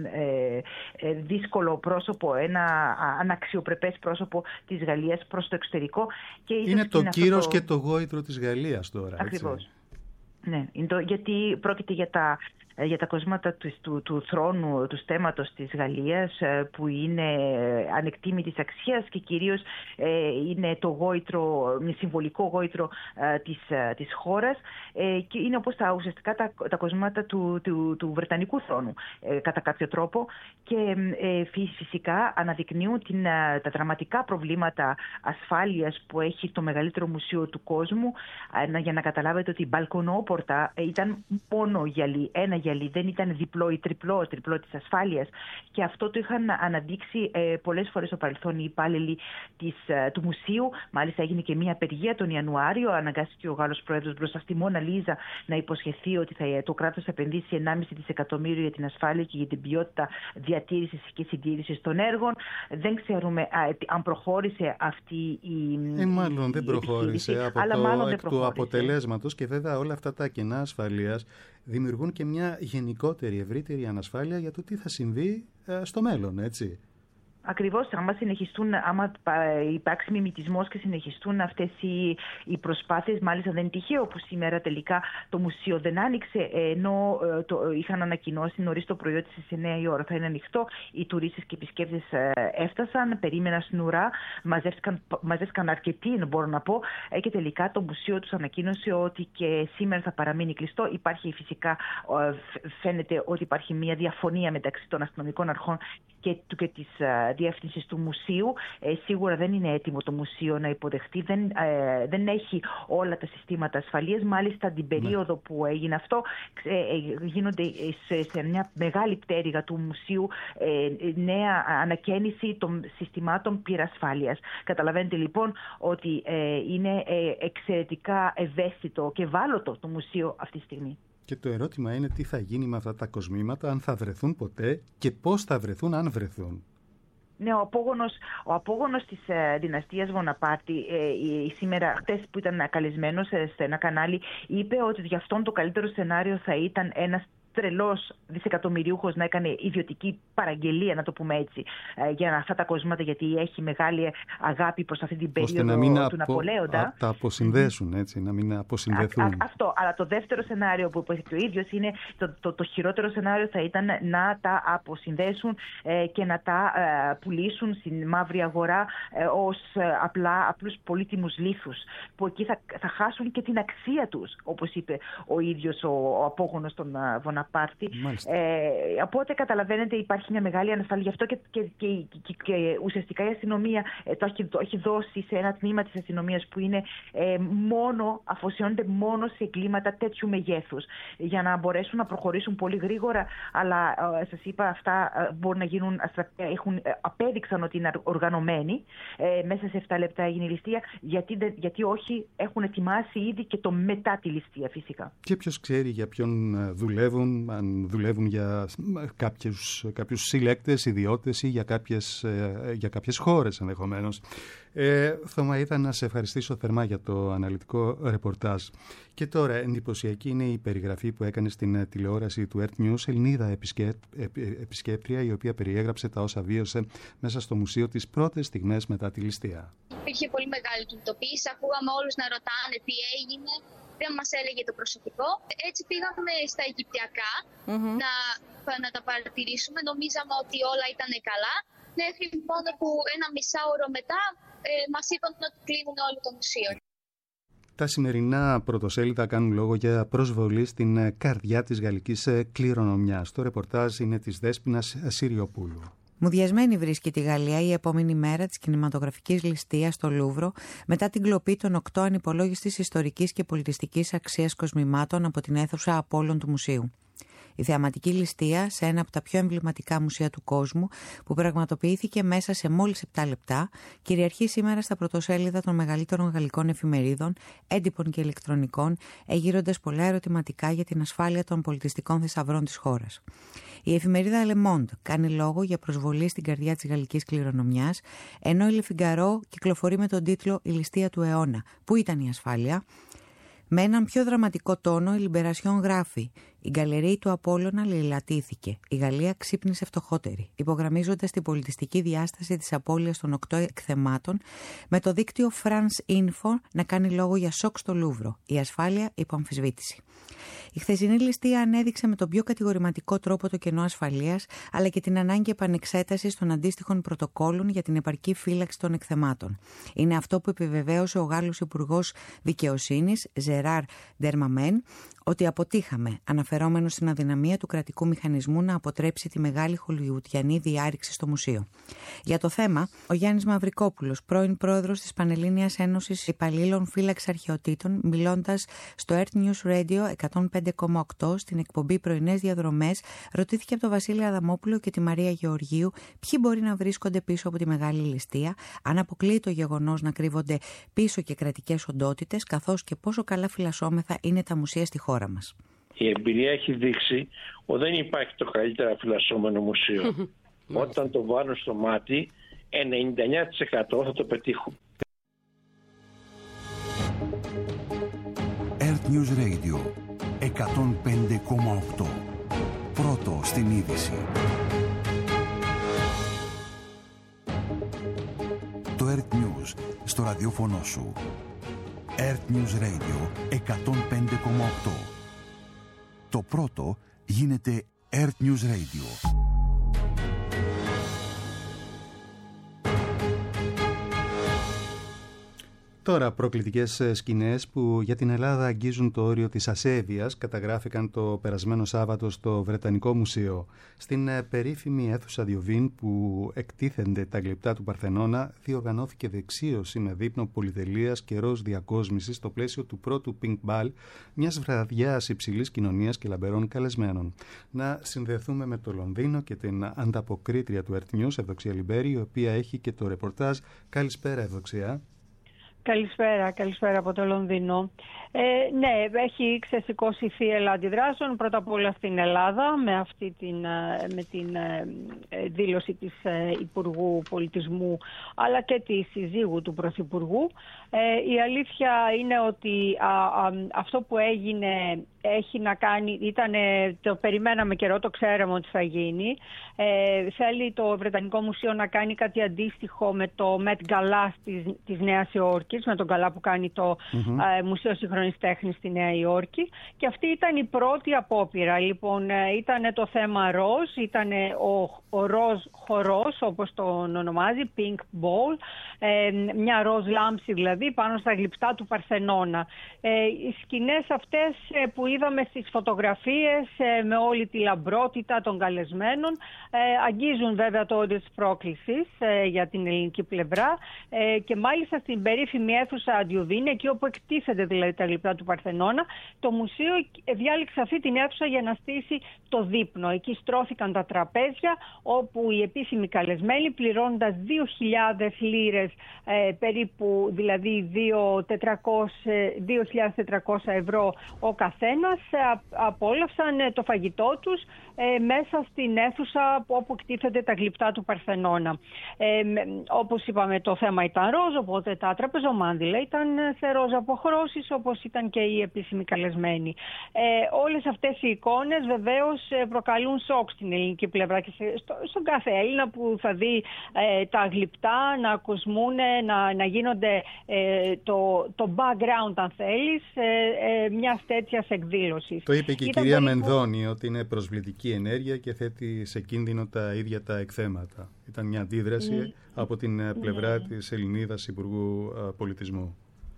ε, ε, δύσκολο πρόσωπο, ένα αναξιοπρεπές πρόσωπο της Γαλλίας προς το εξωτερικό. Και είναι το είναι κύρος το... και το γόητρο της Γαλλίας τώρα. Ακριβώς. Έτσι. Ναι, είναι το, γιατί πρόκειται για τα, για τα κοσμήματα του, του, του θρόνου, του στέμματος της Γαλλίας, που είναι ανεκτήμητης αξίας και κυρίως ε, είναι το γόητρο, μια συμβολικό γόητρο ε, της, της χώρας ε, και είναι όπως τα, ουσιαστικά τα, τα κοσμήματα του, του, του Βρετανικού θρόνου ε, κατά κάποιο τρόπο και ε, φυσικά αναδεικνύουν την, τα δραματικά προβλήματα ασφάλειας που έχει το μεγαλύτερο μουσείο του κόσμου, ε, για να καταλάβετε ότι η μπαλκονόπορτα ήταν μόνο γυαλί, ένα γυαλί, δεν ήταν διπλό ή τριπλό, τριπλό της ασφάλειας. Και αυτό το είχαν αναδείξει ε, πολλές φορές στο παρελθόν οι υπάλληλοι της, ε, του μουσείου. Μάλιστα έγινε και μια απεργία τον Ιανουάριο, αναγκάστηκε ο Γάλλος Πρόεδρος μπροστά στη Μόνα Λίζα να υποσχεθεί ότι θα, το κράτος θα επενδύσει ενάμιση δισεκατομμύριο για την ασφάλεια και για την ποιότητα διατήρησης και συντήρησης των έργων. Δεν ξέρουμε α, αν προχώρησε αυτή η. Ε, μάλλον δεν προχώρησε από αλλά το μάλλον εκ δεν του αποτελέσματος, και βέβαια όλα αυτά τα κενά ασφαλείας δημιουργούν και μια γενικότερη, ευρύτερη ανασφάλεια για το τι θα συμβεί ε, στο μέλλον, έτσι. Ακριβώς, άμα συνεχιστούν, άμα υπάρξει μιμητισμός και συνεχιστούν αυτές οι, οι προσπάθειες, μάλιστα δεν είναι τυχαίο που σήμερα τελικά το μουσείο δεν άνοιξε, ενώ το είχαν ανακοινώσει νωρίς το πρωί ότι στις εννιά η ώρα θα είναι ανοιχτό. Οι τουρίστες και επισκέπτες έφτασαν, περίμεναν στην ουρά, μαζεύτηκαν, μαζεύτηκαν αρκετοί, μπορώ να πω, και τελικά το μουσείο τους ανακοίνωσε ότι και σήμερα θα παραμείνει κλειστό. Υπάρχει φυσικά, φαίνεται ότι υπάρχει μια διαφωνία μεταξύ των αστυνομικών αρχών και, και της διεύθυνσης του μουσείου. Ε, σίγουρα δεν είναι έτοιμο το μουσείο να υποδεχτεί, δεν, ε, δεν έχει όλα τα συστήματα ασφαλείας. Μάλιστα την περίοδο ναι. που έγινε αυτό ε, γίνονται σε, σε μια μεγάλη πτέρυγα του μουσείου ε, νέα ανακαίνιση των συστημάτων πυρασφάλειας. Καταλαβαίνετε λοιπόν ότι ε, είναι ε, εξαιρετικά ευαίσθητο και ευάλωτο το μουσείο αυτή τη στιγμή. Και το ερώτημα είναι τι θα γίνει με αυτά τα κοσμήματα, αν θα βρεθούν ποτέ και πώς θα βρεθούν αν βρεθούν. Ναι, ο απόγονος, ο απόγονος της ε, δυναστείας Βοναπάρτη ε, σήμερα, χτες που ήταν καλεσμένος ε, σε ένα κανάλι, είπε ότι για αυτόν το καλύτερο σενάριο θα ήταν ένας τρελός δισεκατομμυριούχος να έκανε ιδιωτική παραγγελία, να το πούμε έτσι, για αυτά τα κοσμήματα, γιατί έχει μεγάλη αγάπη προς αυτή την περίοδο να μην του απο... Ναπολέοντα. Α, τα αποσυνδέσουν, έτσι, να μην αποσυνδεθούν. Α, α, αυτό. Αλλά το δεύτερο σενάριο που είπε ο ίδιος είναι το, το, το χειρότερο σενάριο θα ήταν να τα αποσυνδέσουν ε, και να τα ε, πουλήσουν στην μαύρη αγορά ε, ως ε, απλά απλούς πολύτιμους λίθους, που εκεί θα, θα χάσουν και την αξία τους, όπως είπε ο ίδιος ο, ο απόγονος των uh, Βοναπάρτη. Ε, οπότε καταλαβαίνετε υπάρχει μια μεγάλη ανασφάλεια. Γι' αυτό και, και, και, και, και ουσιαστικά η αστυνομία ε, το, έχει, το έχει δώσει σε ένα τμήμα της αστυνομίας που είναι ε, μόνο, αφοσιώνεται μόνο σε εγκλήματα τέτοιου μεγέθους, για να μπορέσουν να προχωρήσουν πολύ γρήγορα. Αλλά ε, σας είπα, αυτά ε, μπορούν να γίνουν, έχουν, ε, απέδειξαν ότι είναι οργανωμένοι. Ε, μέσα σε επτά λεπτά έγινε η ληστεία. Γιατί, γιατί όχι, έχουν ετοιμάσει ήδη και το μετά τη ληστεία φυσικά. Και ποιος ξέρει για ποιον δουλεύουν, αν δουλεύουν για κάποιους, κάποιους συλλέκτες, ιδιώτες ή για κάποιες, για κάποιες χώρες ενδεχομένως. Ε, Θωμαΐδα, να σε ευχαριστήσω θερμά για το αναλυτικό ρεπορτάζ. Και τώρα εντυπωσιακή είναι η περιγραφή που έκανε στην τηλεόραση του Earth News Ελληνίδα επισκέπ, επισκέπτρια, η οποία περιέγραψε τα όσα βίωσε μέσα στο μουσείο τις πρώτες στιγμές μετά τη ληστεία. Υπήρχε πολύ μεγάλη κινητοποίηση, ακούγαμε όλους να ρωτάνε τι έγινε, δεν μας έλεγε το προσωπικό. Έτσι πήγαμε στα Αιγυπτιακά mm-hmm. να, να τα παρατηρήσουμε, νομίζαμε ότι όλα ήταν καλά, μέχρι μόνο που ένα μισάωρο μετά ε, μας είπαν ότι κλείνουν όλο το μουσείο. Τα σημερινά πρωτοσέλιδα κάνουν λόγο για προσβολή στην καρδιά της γαλλικής κληρονομιάς. Το ρεπορτάζ είναι της Δέσποινας Συριοπούλου. Μουδιασμένη βρίσκεται η Γαλλία η επόμενη μέρα της κινηματογραφικής ληστείας στο Λούβρο μετά την κλοπή των οκτώ ανυπολόγιστης ιστορικής και πολιτιστικής αξίας κοσμημάτων από την αίθουσα Απόλλων του Μουσείου. Η θεαματική ληστεία σε ένα από τα πιο εμβληματικά μουσεία του κόσμου, που πραγματοποιήθηκε μέσα σε μόλις επτά λεπτά, κυριαρχεί σήμερα στα πρωτοσέλιδα των μεγαλύτερων γαλλικών εφημερίδων, έντυπων και ηλεκτρονικών, εγείροντας πολλά ερωτηματικά για την ασφάλεια των πολιτιστικών θησαυρών της χώρας. Η εφημερίδα Le Monde κάνει λόγο για προσβολή στην καρδιά της γαλλικής κληρονομιάς, ενώ η Le Figaro κυκλοφορεί με τον τίτλο «Η ληστεία του αιώνα». Πού ήταν η ασφάλεια? Με έναν πιο δραματικό τόνο, η Λιμπερασιόν γράφει: «Η γκαλερί του Απόλλωνα λαιλατήθηκε. Η Γαλλία ξύπνησε φτωχότερη», υπογραμμίζοντας την πολιτιστική διάσταση της απώλειας των οκτώ εκθεμάτων, με το δίκτυο France Info να κάνει λόγο για σοκ στο Λούβρο. Η ασφάλεια υπό αμφισβήτηση. Η χθεσινή ληστεία ανέδειξε με τον πιο κατηγορηματικό τρόπο το κενό ασφαλείας, αλλά και την ανάγκη επανεξέτασης των αντίστοιχων πρωτοκόλων για την επαρκή φύλαξη των εκθεμάτων. Είναι αυτό που επιβεβαίωσε ο Γάλλος Υπουργός Δικαιοσύνης, Ζεράρ Ντερμαμέν, ότι αποτύχαμε, αναφερόμενο στην αδυναμία του κρατικού μηχανισμού να αποτρέψει τη μεγάλη χολιουτιανή διάρρηξη στο μουσείο. Για το θέμα, ο Γιάννης Μαυρικόπουλος, πρώην πρόεδρος της Πανελλήνιας Ένωσης Υπαλλήλων Φύλαξης Αρχαιοτήτων, μιλώντας στο Earth News Radio εκατόν πέντε κόμμα οκτώ στην εκπομπή Πρωινές Διαδρομές, ρωτήθηκε από τον Βασίλη Αδαμόπουλο και τη Μαρία Γεωργίου ποιοι μπορεί να βρίσκονται πίσω από τη μεγάλη ληστεία, αν αποκλείει το γεγονός να κρύβονται πίσω και κρατικές οντότητες, καθώς και πόσο καλά φυλασσόμεθα είναι τα μουσεία στη χώρα μας. Η εμπειρία έχει δείξει ότι δεν υπάρχει το καλύτερα φυλασσόμενο μουσείο. Όταν το βάλουν στο μάτι, ενενήντα εννέα τοις εκατό θα το πετύχουν. Earth News Radio εκατόν πέντε κόμμα οκτώ. Πρώτο στην είδηση. Το Earth News στο ραδιόφωνο σου. Earth News Radio εκατόν πέντε κόμμα οκτώ. Το πρώτο γίνεται Earth News Radio. Τώρα, προκλητικές σκηνές που για την Ελλάδα αγγίζουν το όριο της ασέβειας καταγράφηκαν το περασμένο Σάββατο στο Βρετανικό Μουσείο. Στην περίφημη αίθουσα Διοβίν που εκτίθενται τα γλυπτά του Παρθενώνα, διοργανώθηκε δεξίωση με δείπνο πολυτελείας και ροζ διακόσμησης στο πλαίσιο του πρώτου Pink Ball, μιας βραδιάς υψηλής κοινωνίας και λαμπερών καλεσμένων. Να συνδεθούμε με το Λονδίνο και την ανταποκρίτρια του Earth News, Ευδοξία Λιμπέρη, η οποία έχει και το ρεπορτάζ. Καλησπέρα, Ευδοξία. Καλησπέρα, καλησπέρα από το Λονδίνο. Ε, ναι, έχει ξεσηκώσει θύελλα αντιδράσεων, πρώτα απ' όλα στην Ελλάδα, με αυτή την, με την δήλωση της Υπουργού Πολιτισμού, αλλά και τη συζύγου του Πρωθυπουργού. Ε, η αλήθεια είναι ότι α, α, αυτό που έγινε έχει να κάνει, ήτανε, το περιμέναμε καιρό, το ξέραμε ότι θα γίνει. Ε, θέλει το Βρετανικό Μουσείο να κάνει κάτι αντίστοιχο με το Met Gala της, της Νέας Υόρκης, με τον Gala που κάνει το mm-hmm. ε, Μουσείο Σύγχρονης Τέχνης στη Νέα Υόρκη. Και αυτή ήταν η πρώτη απόπειρα. Λοιπόν, ε, ήταν το θέμα ροζ, ήταν ο, ο ροζ χορός, όπως τον ονομάζει, Pink Ball, ε, μια ροζ λάμψη δηλαδή, πάνω στα γλυπτά του Παρθενώνα. Ε, οι σκηνές αυτές ε, που είδαμε στις φωτογραφίες ε, με όλη τη λαμπρότητα των καλεσμένων ε, αγγίζουν βέβαια το όριο της πρόκλησης ε, για την ελληνική πλευρά ε, και μάλιστα στην περίφημη αίθουσα Αντιοβίνη, εκεί όπου εκτίθενται δηλαδή τα γλυπτά του Παρθενώνα, το μουσείο διάλεξε αυτή την αίθουσα για να στήσει το δείπνο. Εκεί στρώθηκαν τα τραπέζια, όπου οι επίσημοι καλεσμένοι, πληρώνοντας δύο χιλιάδες λίρες ε, περίπου, δηλαδή δύο χιλιάδες τετρακόσια ευρώ ο καθένας, απόλαυσαν το φαγητό τους ε, μέσα στην αίθουσα όπου εκτίθενται τα γλυπτά του Παρθενώνα. Ε, όπως είπαμε, το θέμα ήταν ροζ, οπότε τα τραπεζομάντιλα ήταν σε ροζ αποχρώσεις, όπως ήταν και οι επίσημοι καλεσμένοι. Ε, όλες αυτές οι εικόνες βεβαίως προκαλούν σοκ στην ελληνική πλευρά και στο, στον κάθε Έλληνα που θα δει ε, τα γλυπτά να ακουσμούν, να, να γίνονται ε, το, το background, αν θέλεις, ε, ε, μιας τέτοιας εκδήλωσης. Το είπε και η ήταν κυρία περίπου... Μενδώνη ότι είναι προσβλητική ενέργεια και θέτει σε κίνδυνο τα ίδια τα εκθέματα. Ήταν μια αντίδραση mm. από την πλευρά mm. της Ελληνίδας Υπουργού Πολιτισμού.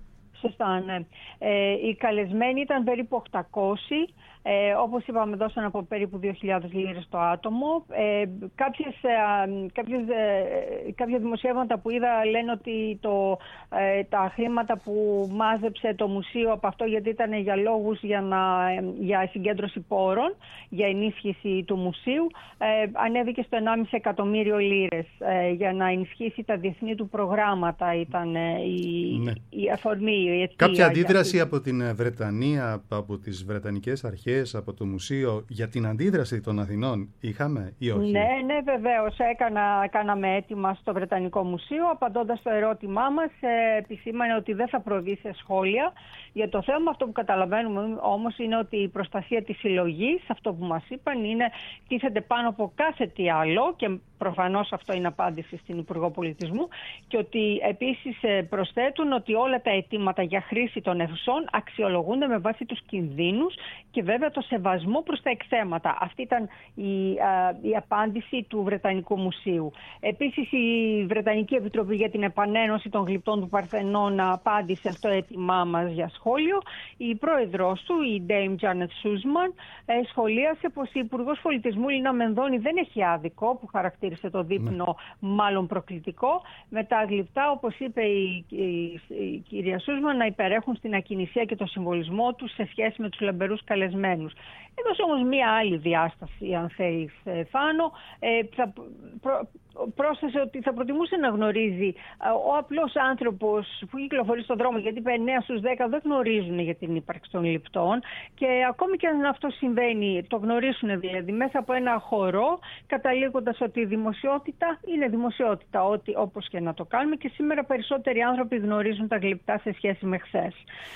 Σωστά, ναι. Ε, οι καλεσμένοι ήταν περίπου οκτακόσιοι. Ε, όπως είπαμε, δώσαν από περίπου δύο χιλιάδες λίρες το άτομο. Ε, κάποιες, ε, κάποιες, ε, κάποια δημοσιεύματα που είδα λένε ότι το, ε, τα χρήματα που μάζεψε το μουσείο από αυτό, γιατί ήταν για λόγους για, να, ε, για συγκέντρωση πόρων, για ενίσχυση του μουσείου, ε, ανέβηκε στο ενάμιση εκατομμύριο λίρες ε, για να ενισχύσει τα διεθνή του προγράμματα. Ήταν ε, η, ναι. η αφορμή. Κάποια αντίδραση για... από την Βρετανία, από τις Βρετανικές αρχές, από το μουσείο, για την αντίδραση των Αθηνών είχαμε ή όχι? Ναι, ναι, βεβαίως. Έκανα, κάναμε αίτημα στο Βρετανικό Μουσείο. Απαντώντας στο ερώτημά μας, ε, επισήμανε ότι δεν θα προβεί σε σχόλια για το θέμα. Αυτό που καταλαβαίνουμε όμως είναι ότι η προστασία της συλλογής, αυτό που μας είπαν, είναι τίθεται πάνω από κάθε τι άλλο, και προφανώς αυτό είναι απάντηση στην Υπουργό Πολιτισμού, και ότι επίσης προσθέτουν ότι όλα τα αιτήματα για χρήση των αιθουσών αξιολογούνται με βάση τους κινδύνους και βέβαια το σεβασμό προς τα εκθέματα. Αυτή ήταν η, α, η απάντηση του Βρετανικού Μουσείου. Επίσης, η Βρετανική Επιτροπή για την Επανένωση των Γλυπτών του Παρθενώνα απάντησε στο αίτημά μας για σχόλιο. Η πρόεδρος του, η Dame Janet Suzman, ε, σχολίασε πως η Υπουργός Πολιτισμού Λίνα Μενδώνη δεν έχει άδικο, που χαρακτήρισε το δείπνο ναι. μάλλον προκλητικό, με τα γλυπτά, όπως είπε η, η, η κυρία Σούσμαν, να υπερέχουν στην ακινησία και το συμβολισμό τους σε σχέση με τους λαμπερούς καλεσμένους. Έδωσε όμως μία άλλη διάσταση, αν θέλεις, Φάνο. Ε, θα προ, πρόσθεσε ότι θα προτιμούσε να γνωρίζει ο απλός άνθρωπος που κυκλοφορεί στον δρόμο, γιατί είπε εννέα στους δέκα δεν γνωρίζουν για την ύπαρξη των γλυπτών, και ακόμη και αν αυτό συμβαίνει, το γνωρίσουν δηλαδή μέσα από ένα χορό, καταλήγοντας ότι η δημοσιότητα είναι δημοσιότητα, ότι, όπως και να το κάνουμε, και σήμερα περισσότεροι άνθρωποι γνωρίζουν τα γλυπτά σε σχέση με χθες.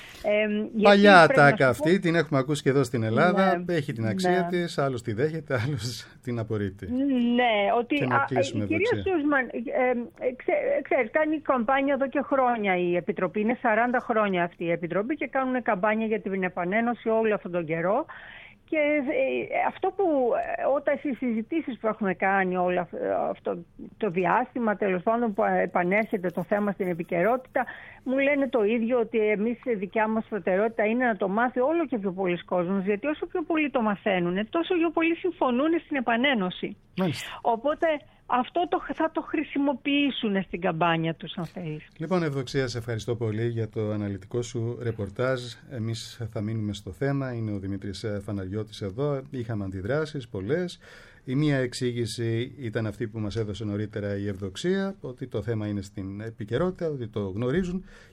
Ε, Παλιά ατάκα αυτή, την έχουμε ακούσει και εδώ στην Ελλάδα, ναι, έχει την αξία ναι. της, άλλος τη δέχεται, άλλος την απορρίπτει. Ναι, ότι α, η κυρία Σούσμαν, ε, ε, ξέ, ξέρεις, κάνει καμπάνια εδώ και χρόνια η Επιτροπή, είναι σαράντα χρόνια αυτή η Επιτροπή και κάνουν καμπάνια για την επανένωση όλο αυτόν τον καιρό. Και αυτό που όταν στις συζητήσεις που έχουμε κάνει όλο αυτό το διάστημα, τέλος πάντων, που επανέρχεται το θέμα στην επικαιρότητα, μου λένε το ίδιο, ότι εμείς η δικιά μας προτεραιότητα είναι να το μάθει όλο και πιο πολλοί κόσμος, γιατί όσο πιο πολλοί το μαθαίνουν, τόσο πιο πολλοί συμφωνούν στην επανένωση. Μάλιστα. Οπότε αυτό το, θα το χρησιμοποιήσουν στην καμπάνια τους, αν θέλεις. Λοιπόν, Ευδοξία, σε ευχαριστώ πολύ για το αναλυτικό σου ρεπορτάζ. Εμείς θα μείνουμε στο θέμα. Είναι ο Δημήτρης Φαναριώτης εδώ. Είχαμε αντιδράσεις πολλές. Η μία εξήγηση ήταν αυτή που μας έδωσε νωρίτερα η Ευδοξία, ότι το θέμα είναι στην επικαιρότητα, ότι το γνωρίζουν.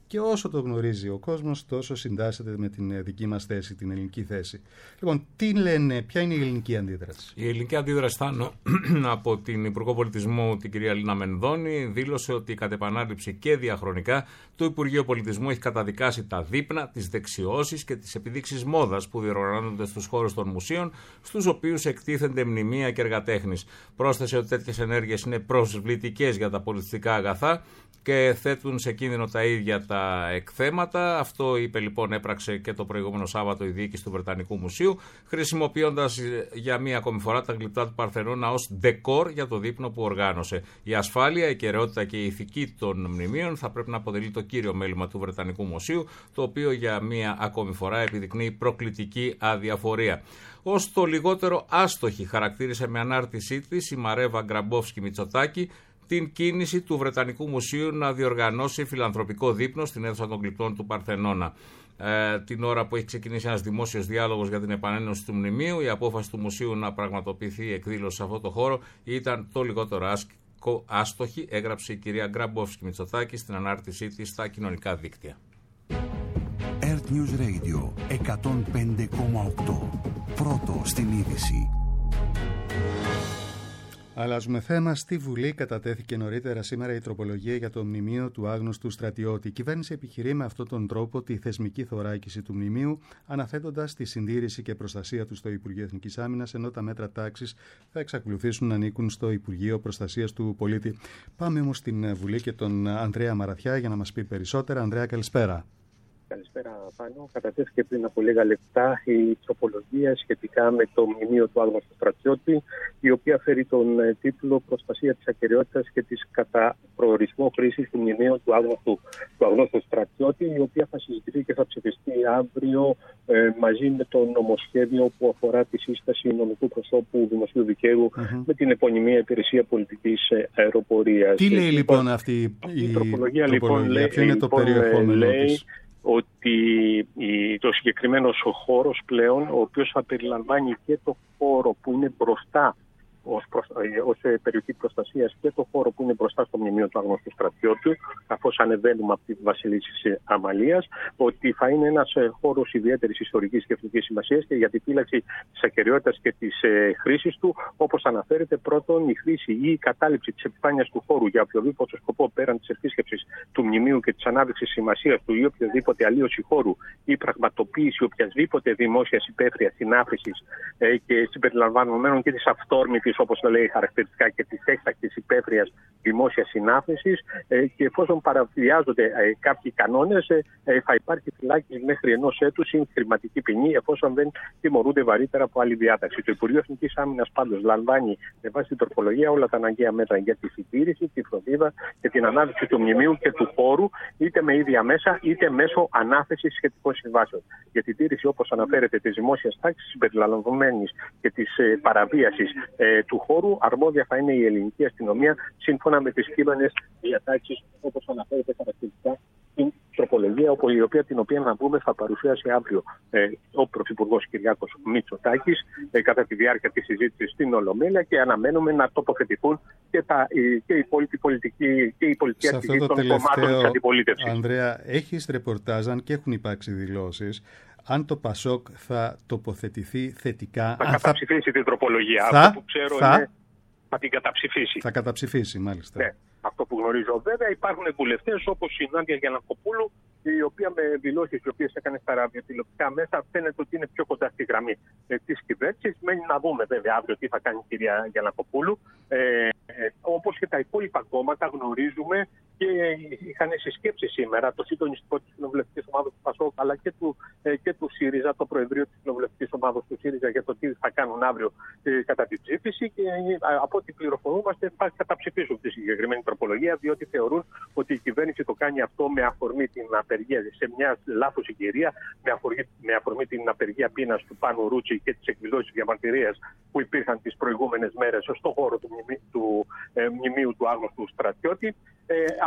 Και όσο το γνωρίζει ο κόσμος, τόσο συντάσσεται με την δική μας θέση, την ελληνική θέση. Λοιπόν, τι λένε, ποια είναι η ελληνική αντίδραση? Η ελληνική αντίδραση θα από την Υπουργό Πολιτισμού, την κυρία Λίνα Μενδώνη, δήλωσε ότι κατ' επανάληψη και διαχρονικά το Υπουργείο Πολιτισμού έχει καταδικάσει τα δείπνα, τις δεξιώσεις και τις επιδείξεις μόδας που διοργανώνονται στους χώρους των μουσείων, στους οποίους εκτίθενται μνημεία και εργατέχνης. Πρόσθεσε ότι τέτοιες ενέργειες είναι προσβλητικές για τα πολιτιστικά αγαθά και θέτουν σε κίνδυνο τα ίδια τα εκθέματα. Αυτό είπε λοιπόν, έπραξε και το προηγούμενο Σάββατο η διοίκηση του Βρετανικού Μουσείου, χρησιμοποιώντας για μία ακόμη φορά τα γλυπτά του Παρθενώνα ως ντεκόρ για το δείπνο που οργάνωσε. Η ασφάλεια, η κεραιότητα και η ηθική των μνημείων θα πρέπει να αποτελεί το κύριο μέλημα του Βρετανικού Μουσείου, το οποίο για μία ακόμη φορά επιδεικνύει προκλητική αδιαφορία. Ως το λιγότερο άστοχη χαρακτήρισε με ανάρτησή της η Μαρέβα Γκραμπόφσκι Μητσοτάκη την κίνηση του Βρετανικού Μουσείου να διοργανώσει φιλανθρωπικό δείπνο στην αίθουσα των γλυπτών του Παρθενώνα. Ε, την ώρα που έχει ξεκινήσει ένας δημόσιος διάλογος για την επανένωση του μνημείου, η απόφαση του Μουσείου να πραγματοποιηθεί η εκδήλωση σε αυτό το χώρο ήταν το λιγότερο άσκο, άστοχη, έγραψε η κυρία Γκραμπόφσκι Μητσοτάκη στην ανάρτησή της στα κοινωνικά δίκτυα. Earth News Radio εκατόν πέντε κόμμα οκτώ. Πρώτο στην είδηση. Αλλάζουμε θέμα. Στη Βουλή κατατέθηκε νωρίτερα σήμερα η τροπολογία για το μνημείο του άγνωστου στρατιώτη. Η κυβέρνηση επιχειρεί με αυτόν τον τρόπο τη θεσμική θωράκιση του μνημείου, αναθέτοντας τη συντήρηση και προστασία του στο Υπουργείο Εθνικής Άμυνας, ενώ τα μέτρα τάξης θα εξακολουθήσουν να ανήκουν στο Υπουργείο Προστασίας του Πολίτη. Πάμε όμως στην Βουλή και τον Ανδρέα Μαραθιά για να μας πει περισσότερα. Ανδρέα, καλησπέρα. Καλησπέρα, Πάνο. Κατατέθηκε πριν από λίγα λεπτά η τροπολογία σχετικά με το μνημείο του άγνωστου στρατιώτη, η οποία φέρει τον τίτλο «Προστασία της ακεραιότητας και της κατά προορισμό χρήσης του μνημείου του άγνωστου, του άγνωστου στρατιώτη», η οποία θα συζητηθεί και θα ψηφιστεί αύριο ε, μαζί με το νομοσχέδιο που αφορά τη σύσταση νομικού προσώπου δημοσίου δικαίου mm-hmm. με την επωνυμία Υπηρεσία Πολιτικής Αεροπορίας. Τι λέει λοιπόν αυτή η, η, η τροπολογία, λοιπόν, λέει, ποιο είναι το λοιπόν, περιεχόμενο λέει, της? Ότι το συγκεκριμένος ο χώρος πλέον, ο οποίος θα περιλαμβάνει και το χώρο που είναι μπροστά ως, προς, ως περιοχή προστασίας και το χώρο που είναι μπροστά στο μνημείο του άγνωστου στρατιώτη, καθώς ανεβαίνουμε από τη Βασιλίσσης Αμαλίας, ότι θα είναι ένας χώρος ιδιαίτερης ιστορικής και εθνικής σημασίας και για τη φύλαξη της ακεραιότητας και της ε, χρήσης του, όπως αναφέρεται, πρώτον η χρήση ή η κατάληψη της επιφάνειας του χώρου για οποιοδήποτε σκοπό πέραν της επίσκεψης του μνημείου και της ανάδειξης σημασίας του ή οποιοδήποτε αλλίωση χώρου ή πραγματοποίηση οποιασδήποτε δημόσιας υπαίθριας συνάφρησης ε, και συμπεριλαμβανομένων και της αυθόρμητης, όπως το λέει χαρακτηριστικά, και της έκτακτης υπαίθριας δημόσιας συνάφρησης ε, και εφόσον παραβιάζονται ε, κάποιοι κανόνες ε, ε, θα υπάρχει φυλάκιση μέχρι ενός έτους ή χρηματική ποινή εφόσον δεν τιμωρούνται βαρύτερα από άλλη διάταξη. Το Υπουργείο Εθνικής Άμυνας πάντως λαμβάνει με βάση την τροπολογία όλα τα αναγκαία μέτρα για τη συντήρηση, τη φροντίδα και την ανάδειξη του μνημείου και του χώρου, είτε με ίδια μέσα είτε μέσω ανάθεσης σχετικών συμβάσεων. Για την τήρηση, όπως αναφέρεται, της δημόσιας τάξης συμπεριλαμβανομένης και της ε, παραβίασης ε, του χώρου, αρμόδια θα είναι η ελληνική αστυνομία σύμφωνα με τις κείμενες διατάξεις, όπως αναφέρεται χαρακτηριστικά στην τροπολογία, η οποία, την οποία να πούμε θα παρουσιάσει αύριο ε, ο Πρωθυπουργός Κυριάκος Μητσοτάκης ε, κατά τη διάρκεια της συζήτησης στην Ολομέλεια, και αναμένουμε να τοποθετηθούν και, τα, και η υπόλοιπη πολιτική και η πολιτική ακτιβή των κομμάτων της αντιπολίτευσης. Ανδρέα, έχεις ρεπορτάζ, αν και έχουν υπάρξει δηλώσεις, αν το Πασόκ θα τοποθετηθεί θετικά. Θα αν καταψηφίσει θα... την τροπολογία. Θα... Αυτό που ξέρω θα... είναι θα την καταψηφίσει. Θα καταψηφίσει, μάλιστα. Ναι, αυτό που γνωρίζω. Βέβαια υπάρχουν βουλευτές όπως η Νάντια Γιαννακοπούλου, η οποία με δηλώσεις οι οποίες έκανε στα ραδιοτηλεοπτικά μέσα φαίνεται ότι είναι πιο κοντά στη γραμμή ε, της κυβέρνησης. Μένει να δούμε βέβαια αύριο τι θα κάνει η κυρία Γιαννακοπούλου. Ε, ε, όπως και τα υπόλοιπα κόμματα γνωρίζουμε και είχαν συσκέψει σήμερα το συντονιστικό της κοινοβουλευτικής ομάδας του Πασόκ αλλά και του, ε, και του ΣΥΡΙΖΑ, το Προεδρείο της κοινοβουλευτικής ομάδας του ΣΥΡΙΖΑ, για το τι θα κάνουν αύριο ε, κατά την ψήφιση. Και ε, από ό,τι πληροφορούμαστε θα καταψηφίσουν τη συγκεκριμένη τροπολογία, διότι θεωρούν ότι η κυβέρνηση το κάνει αυτό με αφορμή την απεργία, σε μια λάθος συγκυρία, με αφορμή, με αφορμή την απεργία πείνας του Πάνου Ρούτσι και τις εκδηλώσεις διαμαρτυρίας που υπήρχαν τις προηγούμενες μέρες στον χώρο του, μνημεί, του ε, μνημείου του άγνωστου στρατιώτη. Ε,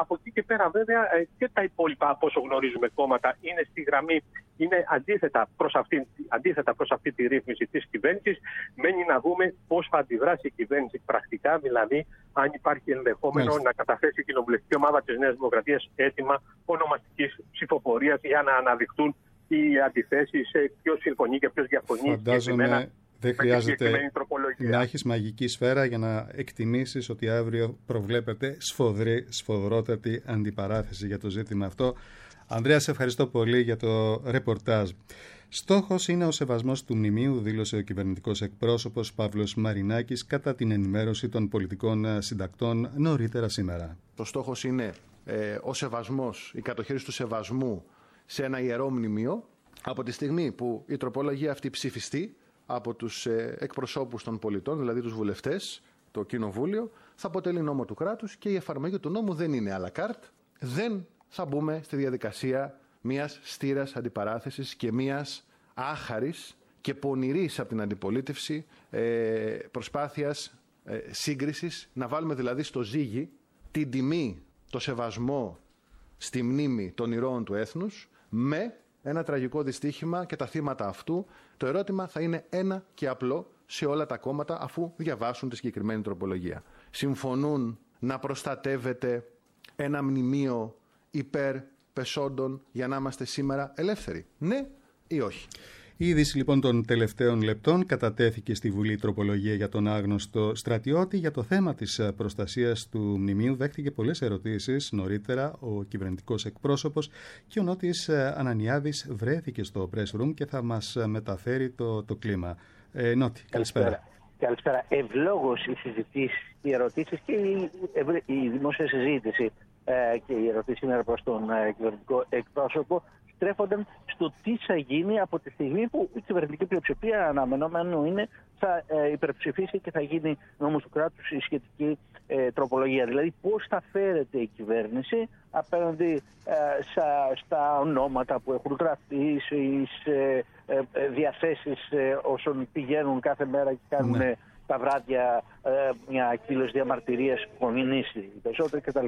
Από εκεί και πέρα βέβαια και τα υπόλοιπα, από όσο γνωρίζουμε, κόμματα είναι στη γραμμή, είναι αντίθετα προς αυτή, αντίθετα προς αυτή τη ρύθμιση της κυβέρνησης. Μένει να δούμε πώς θα αντιδράσει η κυβέρνηση πρακτικά, δηλαδή αν υπάρχει ενδεχόμενο Μάλιστα. να καταθέσει η κοινοβουλευτική ομάδα της Νέας Δημοκρατίας έτοιμα ονομαστικής ψηφοφορίας για να αναδειχθούν οι αντιθέσεις, ποιος συμφωνεί και ποιος διαφωνεί. Φαντάζομαι δεν χρειάζεται να έχεις μαγική σφαίρα για να εκτιμήσεις ότι αύριο προβλέπεται σφοδρή, σφοδρότατη αντιπαράθεση για το ζήτημα αυτό. Ανδρέα, σε ευχαριστώ πολύ για το ρεπορτάζ. Στόχος είναι ο σεβασμός του μνημείου, δήλωσε ο κυβερνητικός εκπρόσωπος Παύλος Μαρινάκης κατά την ενημέρωση των πολιτικών συντακτών νωρίτερα σήμερα. Το στόχος είναι ε, ο σεβασμός, η κατοχήρωση του σεβασμού σε ένα ιερό μνημείο από τη στιγμή που η τροπολογία αυτή ψηφιστεί από τους ε, εκπροσώπους των πολιτών, δηλαδή τους βουλευτές, το κοινοβούλιο, θα αποτελεί νόμο του κράτους και η εφαρμογή του νόμου δεν είναι à la carte. Δεν θα μπούμε στη διαδικασία μιας στήρας αντιπαράθεσης και μιας άχαρης και πονηρής από την αντιπολίτευση ε, προσπάθειας ε, σύγκρισης, να βάλουμε δηλαδή στο ζύγι την τιμή, το σεβασμό στη μνήμη των ηρώων του έθνους με ένα τραγικό δυστύχημα και τα θύματα αυτού. Το ερώτημα θα είναι ένα και απλό σε όλα τα κόμματα αφού διαβάσουν τη συγκεκριμένη τροπολογία. Συμφωνούν να προστατεύεται ένα μνημείο υπέρ πεσόντων για να είμαστε σήμερα ελεύθεροι? Ναι ή όχι? Η είδηση λοιπόν των τελευταίων λεπτών: κατατέθηκε στη Βουλή τροπολογία για τον άγνωστο στρατιώτη. Για το θέμα της προστασίας του μνημείου δέχτηκε πολλές ερωτήσεις νωρίτερα ο κυβερνητικός εκπρόσωπος και ο Νότης Ανανιάδης βρέθηκε στο press room και θα μας μεταφέρει το, το κλίμα. Ε, Νότη, καλησπέρα. Καλησπέρα. Καλησπέρα. Ευλόγως οι συζητήσεις, οι ερωτήσεις και η, η δημόσια συζήτηση ε, και οι ερωτήσεις σήμερα προς τον ε, κυβερνητικό εκπρόσωπο στρέφονταν στο τι θα γίνει από τη στιγμή που η κυβερνητική πλειοψηφία, αναμενόμενο είναι, θα ε, υπερψηφίσει και θα γίνει νόμος του κράτους η σχετική ε, τροπολογία. Δηλαδή πώς θα φέρεται η κυβέρνηση απέναντι ε, στα, στα ονόματα που έχουν γραφτεί, στις ε, ε, ε, διαθέσεις ε, όσων πηγαίνουν κάθε μέρα και κάνουν ναι. τα βράδια ε, μια εκδήλωση διαμαρτυρίας που κομμινήσει οι περισσότεροι κτλ.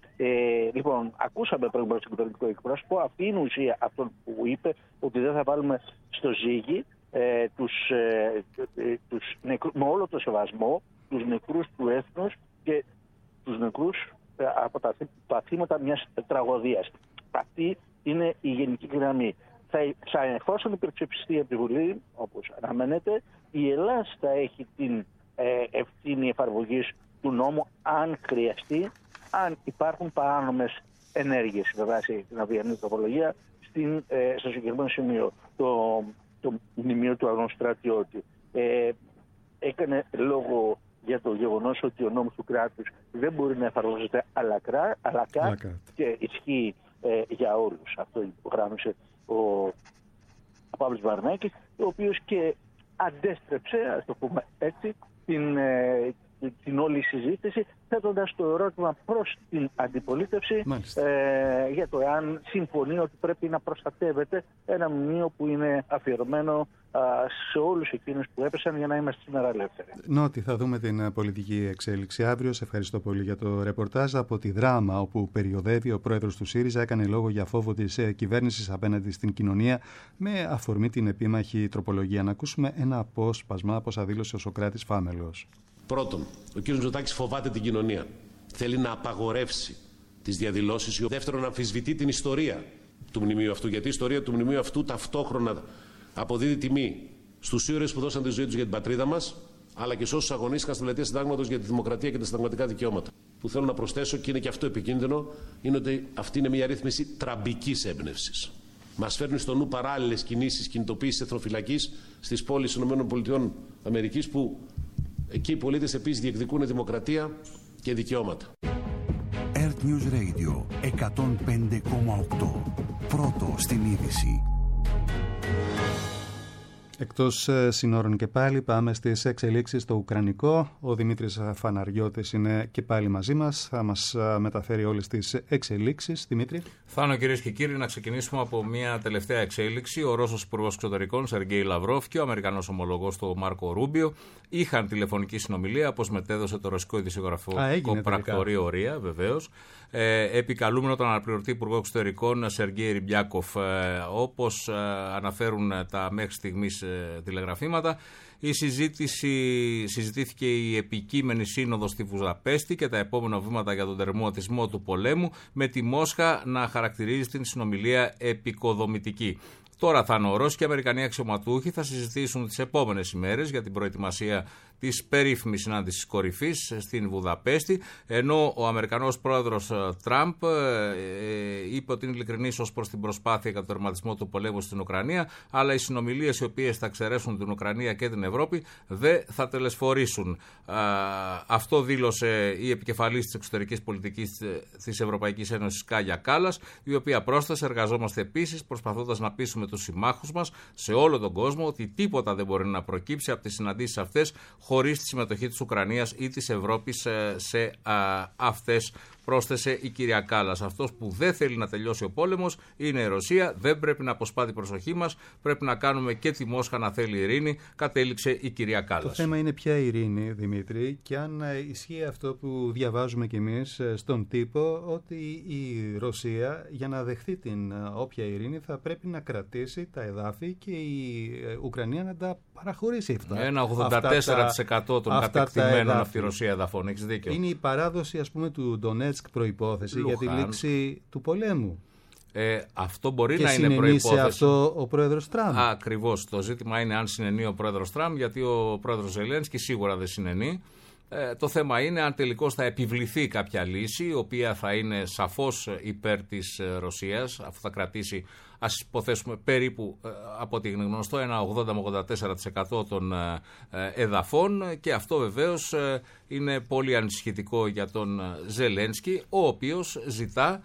Ε, λοιπόν, ακούσαμε πριν από τον κυβερνητικό εκπρόσωπο, αυτή είναι η ουσία αυτών που είπε, ότι δεν θα βάλουμε στο ζύγι ε, τους, ε, ε, τους νεκρού, με όλο το σεβασμό, τους νεκρούς του έθνους και τους νεκρούς ε, από τα, τα θύματα μιας τραγωδίας. Αυτή είναι η γενική γραμμή. Θα, θα εφόσον υπερψηφιστεί από τη Βουλή, όπως αναμένεται, η Ελλάδα θα έχει την ε, ευθύνη εφαρμογής του νόμου αν χρειαστεί, αν υπάρχουν παράνομες ενέργειες με βάση την αυριανή τροπολογία ε, στο συγκεκριμένο σημείο, το, το μνημείο του αγνώστου στρατιώτη. Ε, έκανε λόγο για το γεγονός ότι ο νόμος του κράτους δεν μπορεί να εφαρμόζεται αλακά και ισχύει ε, για όλους. Αυτό υπογράμμισε ο, ο Παύλος Μαρινάκης, ο οποίος και αντέστρεψε, ας το πούμε έτσι, την, ε, την όλη συζήτηση, θέτοντας το ερώτημα προς την αντιπολίτευση ε, για το εάν συμφωνεί ότι πρέπει να προστατεύεται ένα μνημείο που είναι αφιερωμένο α, σε όλους εκείνους που έπεσαν για να είμαστε σήμερα ελεύθεροι. Νότι, θα δούμε την πολιτική εξέλιξη αύριο. Σε ευχαριστώ πολύ για το ρεπορτάζ. Από τη Δράμα, όπου περιοδεύει ο πρόεδρος του ΣΥΡΙΖΑ, έκανε λόγο για φόβο της κυβέρνησης απέναντι στην κοινωνία με αφορμή την επίμαχη τροπολογία. Να ακούσουμε ένα απόσπασμα, όπως δήλωσε ο Σωκράτης Φάμελος. Πρώτον, ο κ. Μητσοτάκης φοβάται την κοινωνία. Θέλει να απαγορεύσει τις διαδηλώσεις. Δεύτερον, να αμφισβητεί την ιστορία του μνημείου αυτού. Γιατί η ιστορία του μνημείου αυτού ταυτόχρονα αποδίδει τιμή στους ήρωες που δώσαν τη ζωή τους για την πατρίδα μας, αλλά και σε όσους αγωνίστηκαν στην πλατεία Συντάγματος για τη δημοκρατία και τα συνταγματικά δικαιώματα. Που θέλω να προσθέσω, και είναι και αυτό επικίνδυνο, είναι ότι αυτή είναι μια ρύθμιση τραμπικής έμπνευσης. Μας φέρνει στο νου παράλληλες κινήσεις κινητοποίησης εθνοφυλακής στις πόλεις των ΗΠΑ, που εκεί οι πολίτες επίσης διεκδικούν δημοκρατία και δικαιώματα. Earth News Radio εκατόν πέντε κόμμα οκτώ. Πρώτο στην είδηση. Εκτός συνόρων και πάλι πάμε στις εξελίξεις στο Ουκρανικό. Ο Δημήτρης Φαναριώτης είναι και πάλι μαζί μας. Θα μας μεταφέρει όλες τις εξελίξεις. Δημήτρη. Θάνο, κυρίες και κύριοι, να ξεκινήσουμε από μια τελευταία εξέλιξη. Ο Ρώσος Υπουργός Εξωτερικών Σεργέη Λαυρόφ και ο Αμερικανός ομολογός του Μάρκο Ρούμπιο είχαν τηλεφωνική συνομιλία, όπως μετέδωσε το ρωσικό ειδησιογραφικό πρακτορείο ΡΙΑ, βεβαίως. Ε, επικαλούμενο τον αναπληρωτή Υπουργό Εξωτερικών Σεργέη Ριμπιάκοφ, ε, όπως ε, αναφέρουν τα μέχρι στιγμής ε, τηλεγραφήματα. Η συζήτηση, συζητήθηκε η επικείμενη σύνοδος στη Βουδαπέστη και τα επόμενα βήματα για τον τερματισμό του πολέμου, με τη Μόσχα να χαρακτηρίζει την συνομιλία επικοδομητική. Τώρα θα είναι ο Ρώσοι και οι Αμερικανοί αξιωματούχοι θα συζητήσουν τις επόμενες ημέρες για την προετοιμασία της περίφημης συνάντησης κορυφής στην Βουδαπέστη, ενώ ο Αμερικανός πρόεδρος Τραμπ ε, είπε ότι είναι ειλικρινής ως προς την προσπάθεια για τον τερματισμό του πολέμου στην Ουκρανία, αλλά οι συνομιλίες οι οποίες θα εξαιρέσουν την Ουκρανία και την Ευρώπη δεν θα τελεσφορήσουν. Α, αυτό δήλωσε η επικεφαλής της εξωτερικής πολιτικής της Ευρωπαϊκής Ένωσης, Κάγια Κάλλας, η οποία πρόσθεσε: εργαζόμαστε επίσης προσπαθώντας να πείσουμε τους συμμάχους μας σε όλο τον κόσμο ότι τίποτα δεν μπορεί να προκύψει από τις συναντήσεις αυτές χωρίς τη συμμετοχή της Ουκρανίας ή της Ευρώπης σε, σε α, αυτές, πρόσθεσε η κυρία Κάλλας. Αυτός που δεν θέλει να τελειώσει ο πόλεμος είναι η Ρωσία, δεν πρέπει να αποσπά την προσοχή μας, πρέπει να κάνουμε και τη Μόσχα να θέλει ειρήνη, κατέληξε η κυρία Κάλλας. Το θέμα είναι ποια ειρήνη, Δημήτρη, και αν ισχύει αυτό που διαβάζουμε κι εμείς στον τύπο, ότι η Ρωσία για να δεχθεί την όποια ειρήνη θα πρέπει να κρατήσει τα εδάφη και η Ουκρανία να τα παραχωρήσει αυτά. Ένα ογδόντα τέσσερα τοις εκατό των κατεκτημένων από τη Ρωσία εδαφών, έχεις δίκιο. Είναι η παράδοση, ας πούμε, του Ντονέτσκ προϋπόθεση Λουχάν. Για τη λήξη του πολέμου. Ε, αυτό μπορεί και να είναι προϋπόθεση. Αυτό ο πρόεδρος Τραμπ. Ακριβώς. Το ζήτημα είναι αν συνενεί ο πρόεδρος Τραμπ, γιατί ο πρόεδρος Ζελένσκι σίγουρα δεν συνενεί. Ε, το θέμα είναι αν τελικώς θα επιβληθεί κάποια λύση, η οποία θα είναι σαφώς υπέρ της Ρωσίας, αφού θα κρατήσει, ας υποθέσουμε, περίπου, από ό,τι είναι γνωστό, ένα ογδόντα με ογδόντα τέσσερα τοις εκατό των εδαφών, και αυτό βεβαίως είναι πολύ ανησυχητικό για τον Ζελένσκι, ο οποίος ζητά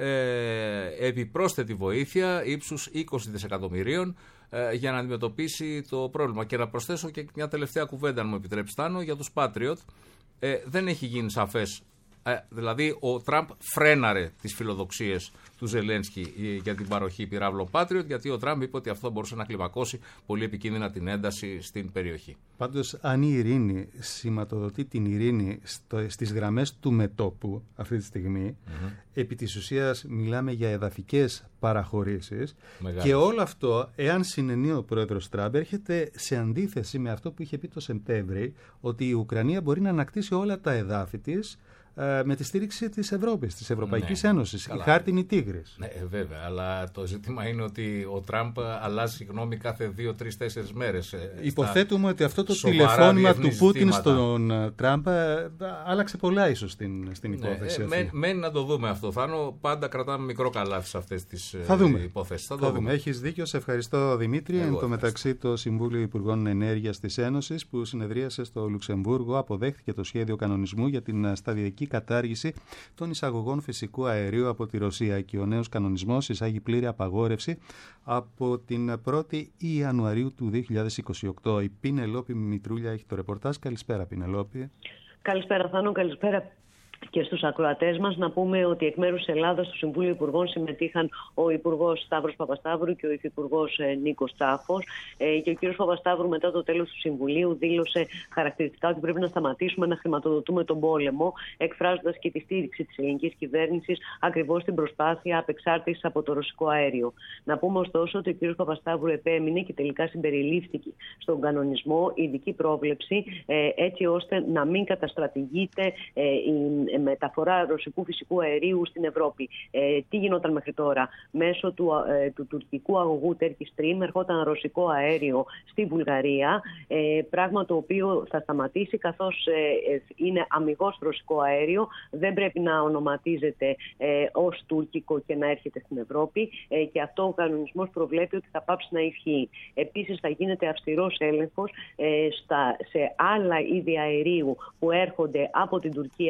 ε, επιπρόσθετη βοήθεια ύψους είκοσι δισεκατομμυρίων ε, για να αντιμετωπίσει το πρόβλημα. Και να προσθέσω και μια τελευταία κουβέντα, αν μου επιτρέψει, Τάνο, για τους Patriot. Ε, δεν έχει γίνει σαφές. Ε, δηλαδή, ο Τραμπ φρέναρε τις φιλοδοξίες του Ζελένσκι για την παροχή πυράβλων Patriot, γιατί ο Τραμπ είπε ότι αυτό μπορούσε να κλιμακώσει πολύ επικίνδυνα την ένταση στην περιοχή. Πάντως, αν η ειρήνη σηματοδοτεί την ειρήνη στο, στις γραμμές του μετώπου αυτή τη στιγμή, mm-hmm. επί της ουσίας μιλάμε για εδαφικές παραχωρήσεις. Μεγάλης. Και όλο αυτό, εάν συνενεί ο πρόεδρος Τραμπ, έρχεται σε αντίθεση με αυτό που είχε πει το Σεπτέμβρη, ότι η Ουκρανία μπορεί να ανακτήσει όλα τα εδάφη της με τη στήριξη της Ευρώπης, της Ευρωπαϊκής ναι, Ένωσης, καλά. Η χάρτινη τίγρης. Ναι, βέβαια, αλλά το ζήτημα είναι ότι ο Τραμπ αλλάζει γνώμη κάθε δύο, τρεις, τέσσερις μέρες. Υποθέτουμε ότι αυτό το τηλεφώνημα του Πούτιν στον Τραμπ άλλαξε πολλά ίσως στην, στην υπόθεση ναι, αυτή. Μένει να το δούμε αυτό, Θάνο. Πάντα κρατάμε μικρό καλάθι σε αυτές τις Θα δούμε. υποθέσεις. Θα, Θα δούμε. δούμε. Έχεις δίκιο, σε ευχαριστώ, Δημήτρη. Εν τω μεταξύ, το Συμβούλιο Υπουργών Ενέργειας της Ένωσης, που συνεδρίασε στο Λουξεμβούργο, αποδέχτηκε το σχέδιο κανονισμού για την σταδιακή κατάργηση των εισαγωγών φυσικού αερίου από τη Ρωσία, και ο νέος κανονισμός εισάγει πλήρη απαγόρευση από την πρώτη Ιανουαρίου του δύο χιλιάδες είκοσι οκτώ. Η Πινελόπη Μητρούλια έχει το ρεπορτάζ. Καλησπέρα, Πινελόπη. Καλησπέρα, Θάνο. Καλησπέρα και στους ακροατές μας. Να πούμε ότι εκ μέρους της Ελλάδας στο Συμβούλιο Υπουργών συμμετείχαν ο Υπουργός Σταύρος Παπασταύρου και ο Υφυπουργός Νίκος Τσάφος. Ε, και ο κ. Παπασταύρου, μετά το τέλος του Συμβουλίου, δήλωσε χαρακτηριστικά ότι πρέπει να σταματήσουμε να χρηματοδοτούμε τον πόλεμο, εκφράζοντας και τη στήριξη της ελληνικής κυβέρνησης ακριβώς στην προσπάθεια απεξάρτησης από το ρωσικό αέριο. Να πούμε ωστόσο ότι ο κ. Παπασταύρου επέμεινε και τελικά συμπεριλήφθηκε στον κανονισμό ειδική πρόβλεψη, ε, έτσι ώστε να μην καταστρατηγείται ε, η μεταφορά ρωσικού φυσικού αερίου στην Ευρώπη. Ε, τι γινόταν μέχρι τώρα? Μέσω του, ε, του τουρκικού αγωγού Turkish Stream ερχόταν ρωσικό αέριο στη Βουλγαρία, ε, πράγμα το οποίο θα σταματήσει, καθώς ε, είναι αμιγώς ρωσικό αέριο, δεν πρέπει να ονοματίζεται ε, ως τουρκικό και να έρχεται στην Ευρώπη, ε, και αυτό ο κανονισμός προβλέπει ότι θα πάψει να ισχύει. Επίσης, θα γίνεται αυστηρός έλεγχος ε, στα, σε άλλα είδη αερίου που έρχονται από την Τουρκία προς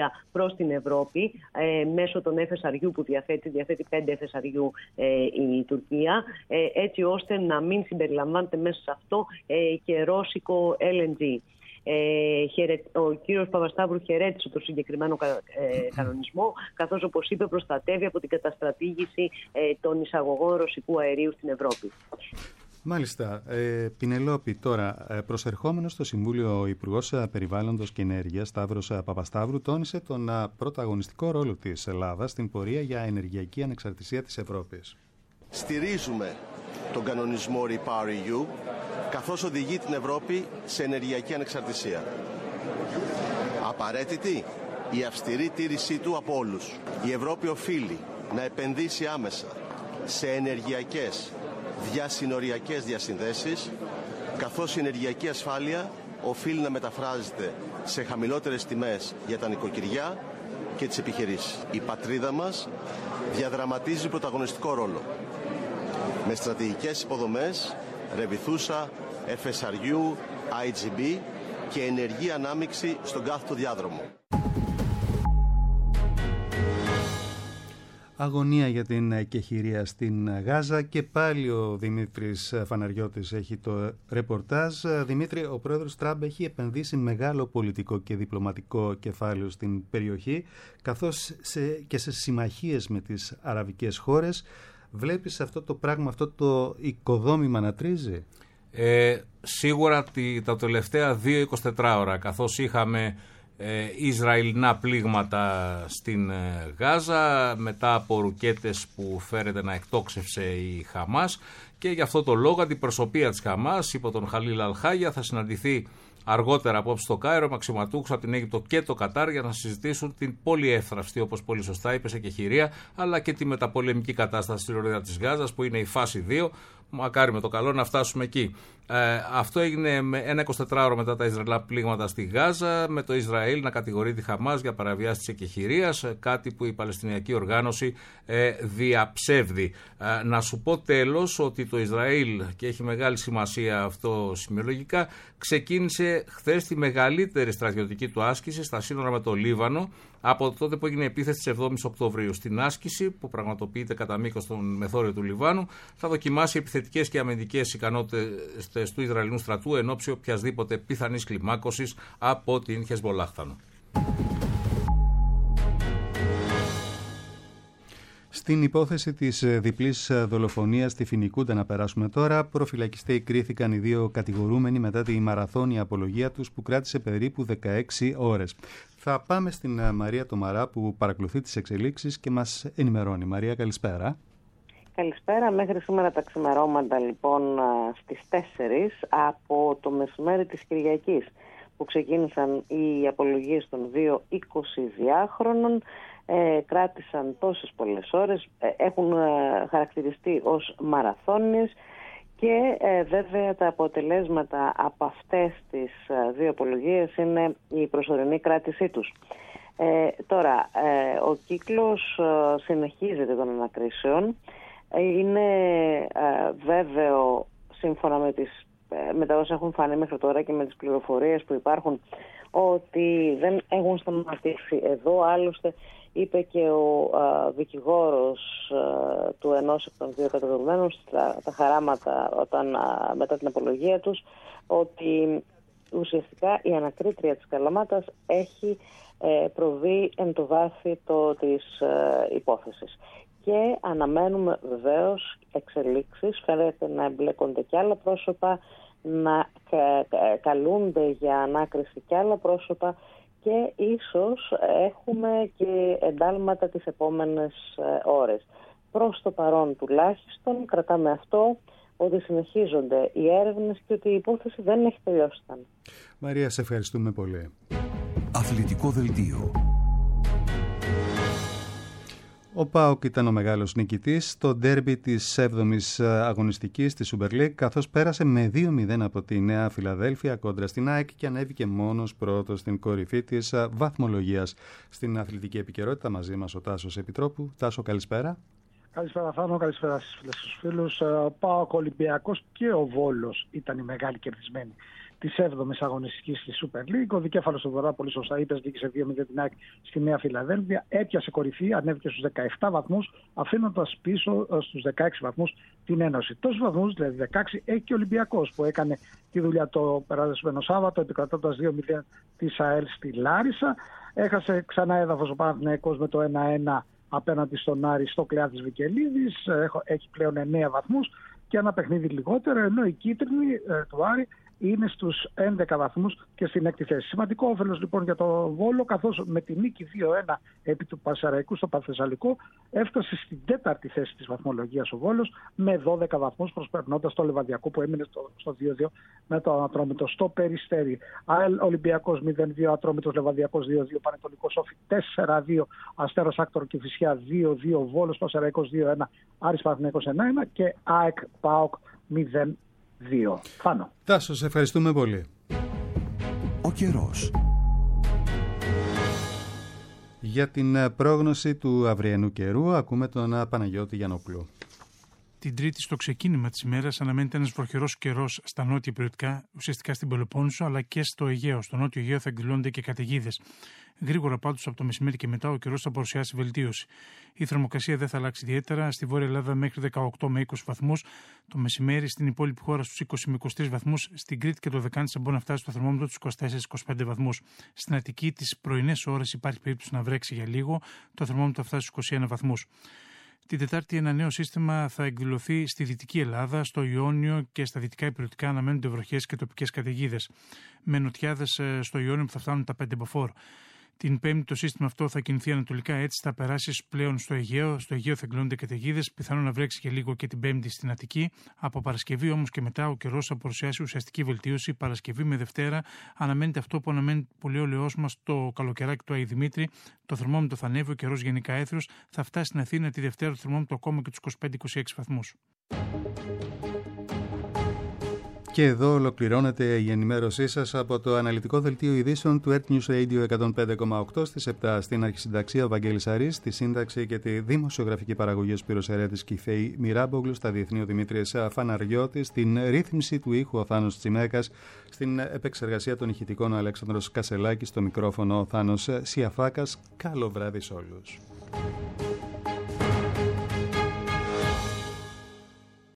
προς την Ευρώπη ε, μέσω των εφ ες αρ γιου που διαθέτει, διαθέτει πέντε εφ ες αρ γιου ε, η Τουρκία, ε, έτσι ώστε να μην συμπεριλαμβάνεται μέσα σε αυτό ε, και ρώσικο ελ εν τζι. Ε, ο κύριος Παπασταύρου χαιρέτησε το συγκεκριμένο κα, ε, κανονισμό, καθώς, όπως είπε, προστατεύει από την καταστρατήγηση ε, των εισαγωγών ρωσικού αερίου στην Ευρώπη. Μάλιστα. Ε, Πινελόπη, τώρα, ε, προσερχόμενος στο Συμβούλιο, ο Υπουργός Περιβάλλοντος και Ενέργειας, Σταύρος Παπασταύρου, τόνισε τον α, πρωταγωνιστικό ρόλο της Ελλάδας στην πορεία για ενεργειακή ανεξαρτησία της Ευρώπης. Στηρίζουμε τον κανονισμό REPowerEU, καθώς οδηγεί την Ευρώπη σε ενεργειακή ανεξαρτησία. Απαραίτητη η αυστηρή τήρησή του από όλους. Η Ευρώπη οφείλει να επενδύσει άμεσα σε ενεργειακές διασυνοριακές διασυνδέσεις, καθώς η ενεργειακή ασφάλεια οφείλει να μεταφράζεται σε χαμηλότερες τιμές για τα νοικοκυριά και τις επιχειρήσεις. Η πατρίδα μας διαδραματίζει πρωταγωνιστικό ρόλο με στρατηγικές υποδομές, ρεβιθούσα, εφ ες αρ γιου, άι τζι μπι και ενεργή ανάμειξη στον κάθετο διάδρομο. Αγωνία για την εκεχηρία στην Γάζα και πάλι ο Δημήτρης Φαναριώτης έχει το ρεπορτάζ. Δημήτρη, ο πρόεδρος Τραμπ έχει επενδύσει μεγάλο πολιτικό και διπλωματικό κεφάλαιο στην περιοχή, καθώς σε, και σε συμμαχίες με τις αραβικές χώρες. Βλέπεις αυτό το πράγμα, αυτό το οικοδόμημα να τρίζει? Ε, σίγουρα τα τελευταία δύο εικοσιτέσσερις ώρα, καθώς είχαμε ε, Ισραηλινά πλήγματα στην ε, Γάζα μετά από ρουκέτες που φέρεται να εκτόξευσε η Χαμάς, και γι' αυτό το λόγο αντιπροσωπεία της Χαμάς υπό τον Χαλίλ Αλχάγια θα συναντηθεί αργότερα απόψε στο Κάιρο με αξιωματούχους από την Αίγυπτο και το Κατάρ για να συζητήσουν την πολυεύθραυστη, όπως πολύ σωστά είπες, εκεχηρία, αλλά και τη μεταπολεμική κατάσταση στη λωρίδα της Γάζας, που είναι η φάση δύο. Μακάρι με το καλό να φτάσουμε εκεί. Ε, αυτό έγινε με ένα εικοσιτετράωρο μετά τα Ισραηλινά πλήγματα στη Γάζα, με το Ισραήλ να κατηγορεί τη Χαμάς για παραβιάση της εκεχηρίας, κάτι που η Παλαιστινιακή Οργάνωση ε, διαψεύδει. Ε, να σου πω τέλος ότι το Ισραήλ, και έχει μεγάλη σημασία αυτό σημειολογικά, ξεκίνησε χθες τη μεγαλύτερη στρατιωτική του άσκηση στα σύνορα με το Λίβανο από τότε που έγινε η επίθεση της εβδόμης Οκτωβρίου. Στην άσκηση που πραγματοποιείται κατά μήκος των μεθόριων του Λιβάνου θα δοκιμάσει επιθετικές και αμυντικές ικανότητες του Ισραηλινού στρατού εν ώψη οποιασδήποτε πιθανής κλιμάκωσης από την Χεσμολάχ. Στην υπόθεση της διπλής δολοφονίας στη Φοινικούντα, να περάσουμε τώρα, προφυλακιστέοι κρίθηκαν οι δύο κατηγορούμενοι μετά τη μαραθώνια απολογία τους που κράτησε περίπου δεκαέξι ώρες. Θα πάμε στην Μαρία Τομαρά που παρακολουθεί τις εξελίξεις και μας ενημερώνει. Μαρία, καλησπέρα. Καλησπέρα. Μέχρι σήμερα τα ξημερώματα, λοιπόν, στις τέσσερις από το μεσημέρι της Κυριακής που ξεκίνησαν οι απολογίες των δύο εικοσιδυάχρονων, ε, κράτησαν τόσες πολλές ώρες, ε, έχουν ε, χαρακτηριστεί ως μαραθώνιες και ε, βέβαια τα αποτελέσματα από αυτές τις ε, δύο απολογίες είναι η προσωρινή κράτησή τους. Ε, τώρα, ε, ο κύκλος ε, συνεχίζεται των ανακρίσεων. Είναι ε, βέβαιο, σύμφωνα με, τις, ε, με τα όσα έχουν φανεί μέχρι τώρα και με τις πληροφορίες που υπάρχουν, ότι δεν έχουν σταματήσει εδώ. Άλλωστε είπε και ο ε, δικηγόρος ε, του ενός από των δύο κατηγορουμένων στα τα χαράματα όταν, ε, μετά την απολογία τους, ότι ουσιαστικά η ανακρίτρια της Καλαμάτας έχει ε, προβεί εν το βάθη το, της ε, υπόθεσης. Και αναμένουμε βεβαίως εξελίξεις, φαίνεται να εμπλέκονται και άλλα πρόσωπα, να καλούνται για ανάκριση και άλλα πρόσωπα και ίσως έχουμε και εντάλματα τις επόμενες ώρες. Προς το παρόν τουλάχιστον κρατάμε αυτό, ότι συνεχίζονται οι έρευνες και ότι η υπόθεση δεν έχει τελειώσει. Μαρία, σε ευχαριστούμε πολύ. Αθλητικό δελτίο. Ο ΠΑΟΚ ήταν ο μεγάλος νικητής στο ντέρμπι της έβδομης αγωνιστικής της Super League, καθώς πέρασε με δύο μηδέν από τη Νέα Φιλαδέλφια κόντρα στην ΑΕΚ και ανέβηκε μόνος πρώτος στην κορυφή της βαθμολογίας. Στην αθλητική επικαιρότητα μαζί μας ο Τάσος Επιτρόπου. Τάσο, καλησπέρα. Καλησπέρα Θάνο, καλησπέρα στις φίλες τους φίλους. ΠΑΟΚ, Ολυμπιακός και ο Βόλος ήταν οι μεγάλοι κερδισμένοι της έβδομης αγωνιστικής στη Super League. Ο δικέφαλος του Βορρά, πολύ σωστά είπες, νίκησε δύο μηδέν την ΑΕΚ στη Νέα Φιλαδέλφια. Έπιασε κορυφή, ανέβηκε στους δεκαεπτά βαθμούς, αφήνοντας πίσω στους δεκαέξι βαθμούς την Ένωση. Τόσους βαθμούς, δηλαδή δεκαέξι, έχει και ο Ολυμπιακός που έκανε τη δουλειά το περασμένο Σάββατο, επικρατώντας δύο μηδέν της ΑΕΛ στη Λάρισα. Έχασε ξανά έδαφος ο Παναθηναϊκός με το ένα ένα απέναντι στον Άρη στο Κλεάθης Βικελίδης. Έχει πλέον εννέα βαθμούς και ένα παιχνίδι λιγότερο, ενώ οι κίτρινοι του Άρη είναι στους έντεκα βαθμούς και στην έκτη θέση. Σημαντικό όφελος λοιπόν για το Βόλο, καθώς με τη νίκη δύο ένα επί του Πασαραϊκού στο Πανθεσσαλικό έφτασε στην τέταρτη θέση της βαθμολογίας ο Βόλος με δώδεκα βαθμούς, προσπερνώντας το Λεβαδιακό που έμεινε στο δύο δύο με το Ατρόμητο στο Περιστέρι. ΑΕΛ Ολυμπιακός μηδέν δύο, Ατρόμητος Λεβαδιακός δύο δύο, Πανετολικός Όφη τέσσερα δύο, Αστέρας Άκτορ Κηφισιά δύο δύο, Βόλος Πασαραϊκός δύο ένα, Άρης Παναθηναϊκός ένα ένα και ΑΕΚ ΠΑΟΚ μηδέν δύο. Φάνο. Τάσο, σε ευχαριστούμε πολύ. Ο καιρός. Για την πρόγνωση του αυριανού καιρού ακούμε τον Παναγιώτη Γιαννόπουλο. Την Τρίτη, στο ξεκίνημα της ημέρας, αναμένεται ένας βροχερός καιρός στα νότια περιοχικά, ουσιαστικά στην Πελοπόννησο, αλλά και στο Αιγαίο. Στο νότιο Αιγαίο θα εκδηλώνονται και καταιγίδες. Γρήγορα πάντως από το μεσημέρι και μετά ο καιρός θα παρουσιάσει βελτίωση. Η θερμοκρασία δεν θα αλλάξει ιδιαίτερα. Στη Βόρεια Ελλάδα μέχρι δεκαοκτώ με είκοσι βαθμούς. Το μεσημέρι στην υπόλοιπη χώρα στους είκοσι με είκοσι τρεις βαθμούς. Στην Κρήτη και το Δεκάνησα μπορεί να φτάσει στο θερμόμετρο τους είκοσι τέσσερα με είκοσι πέντε βαθμούς. Στην Αττική τις πρωινές ώρες υπάρχει περίπτωση να βρέξει για λίγο. Το θερμόμετρο θα φτάσει στους είκοσι ένα βαθμούς. Την Τετάρτη ένα νέο σύστημα θα εκδηλωθεί στη Δυτική Ελλάδα, στο Ιόνιο και στα δυτικά υπηρετικά αναμένονται βροχές και τοπικές καταιγίδες. Με νοτιάδες στο Ιόνιο που θα φτάνουν τα πέντε μποφόρ. Την Πέμπτη το σύστημα αυτό θα κινηθεί ανατολικά, έτσι θα περάσει πλέον στο Αιγαίο. Στο Αιγαίο θα εκδηλώνονται καταιγίδες, πιθανόν να βρέξει και λίγο και την Πέμπτη στην Αττική. Από Παρασκευή όμως και μετά ο καιρός θα παρουσιάσει ουσιαστική βελτίωση. Παρασκευή με Δευτέρα αναμένεται αυτό που αναμένει πολύ ο λαός μας, το καλοκαιράκι του Άι Δημήτρη. Το θερμόμετρο θα ανέβει, ο καιρός γενικά έθριος. Θα φτάσει στην Αθήνα τη Δευτέρα το θερμόμετρο ακόμα και τους είκοσι πέντε με είκοσι έξι βαθμούς. Και εδώ ολοκληρώνεται η ενημέρωσή σας από το αναλυτικό δελτίο ειδήσεων του Earth News Radio εκατόν πέντε κόμμα οκτώ στις επτά. Στην αρχισυνταξία ο Βαγγέλης Αρής, στη σύνταξη και τη δημοσιογραφική παραγωγή ο Σπύρος Ερέτης και η Φέη Μιράμπογλου, στα διεθνή ο Δημήτρης Φαναριώτης, στην ρύθμιση του ήχου ο Θάνος Τσιμέκας, στην επεξεργασία των ηχητικών ο Αλέξανδρος Κασελάκης, στο μικρόφωνο ο Θάνος Σιαφάκας. Καλό βράδυ σε όλους.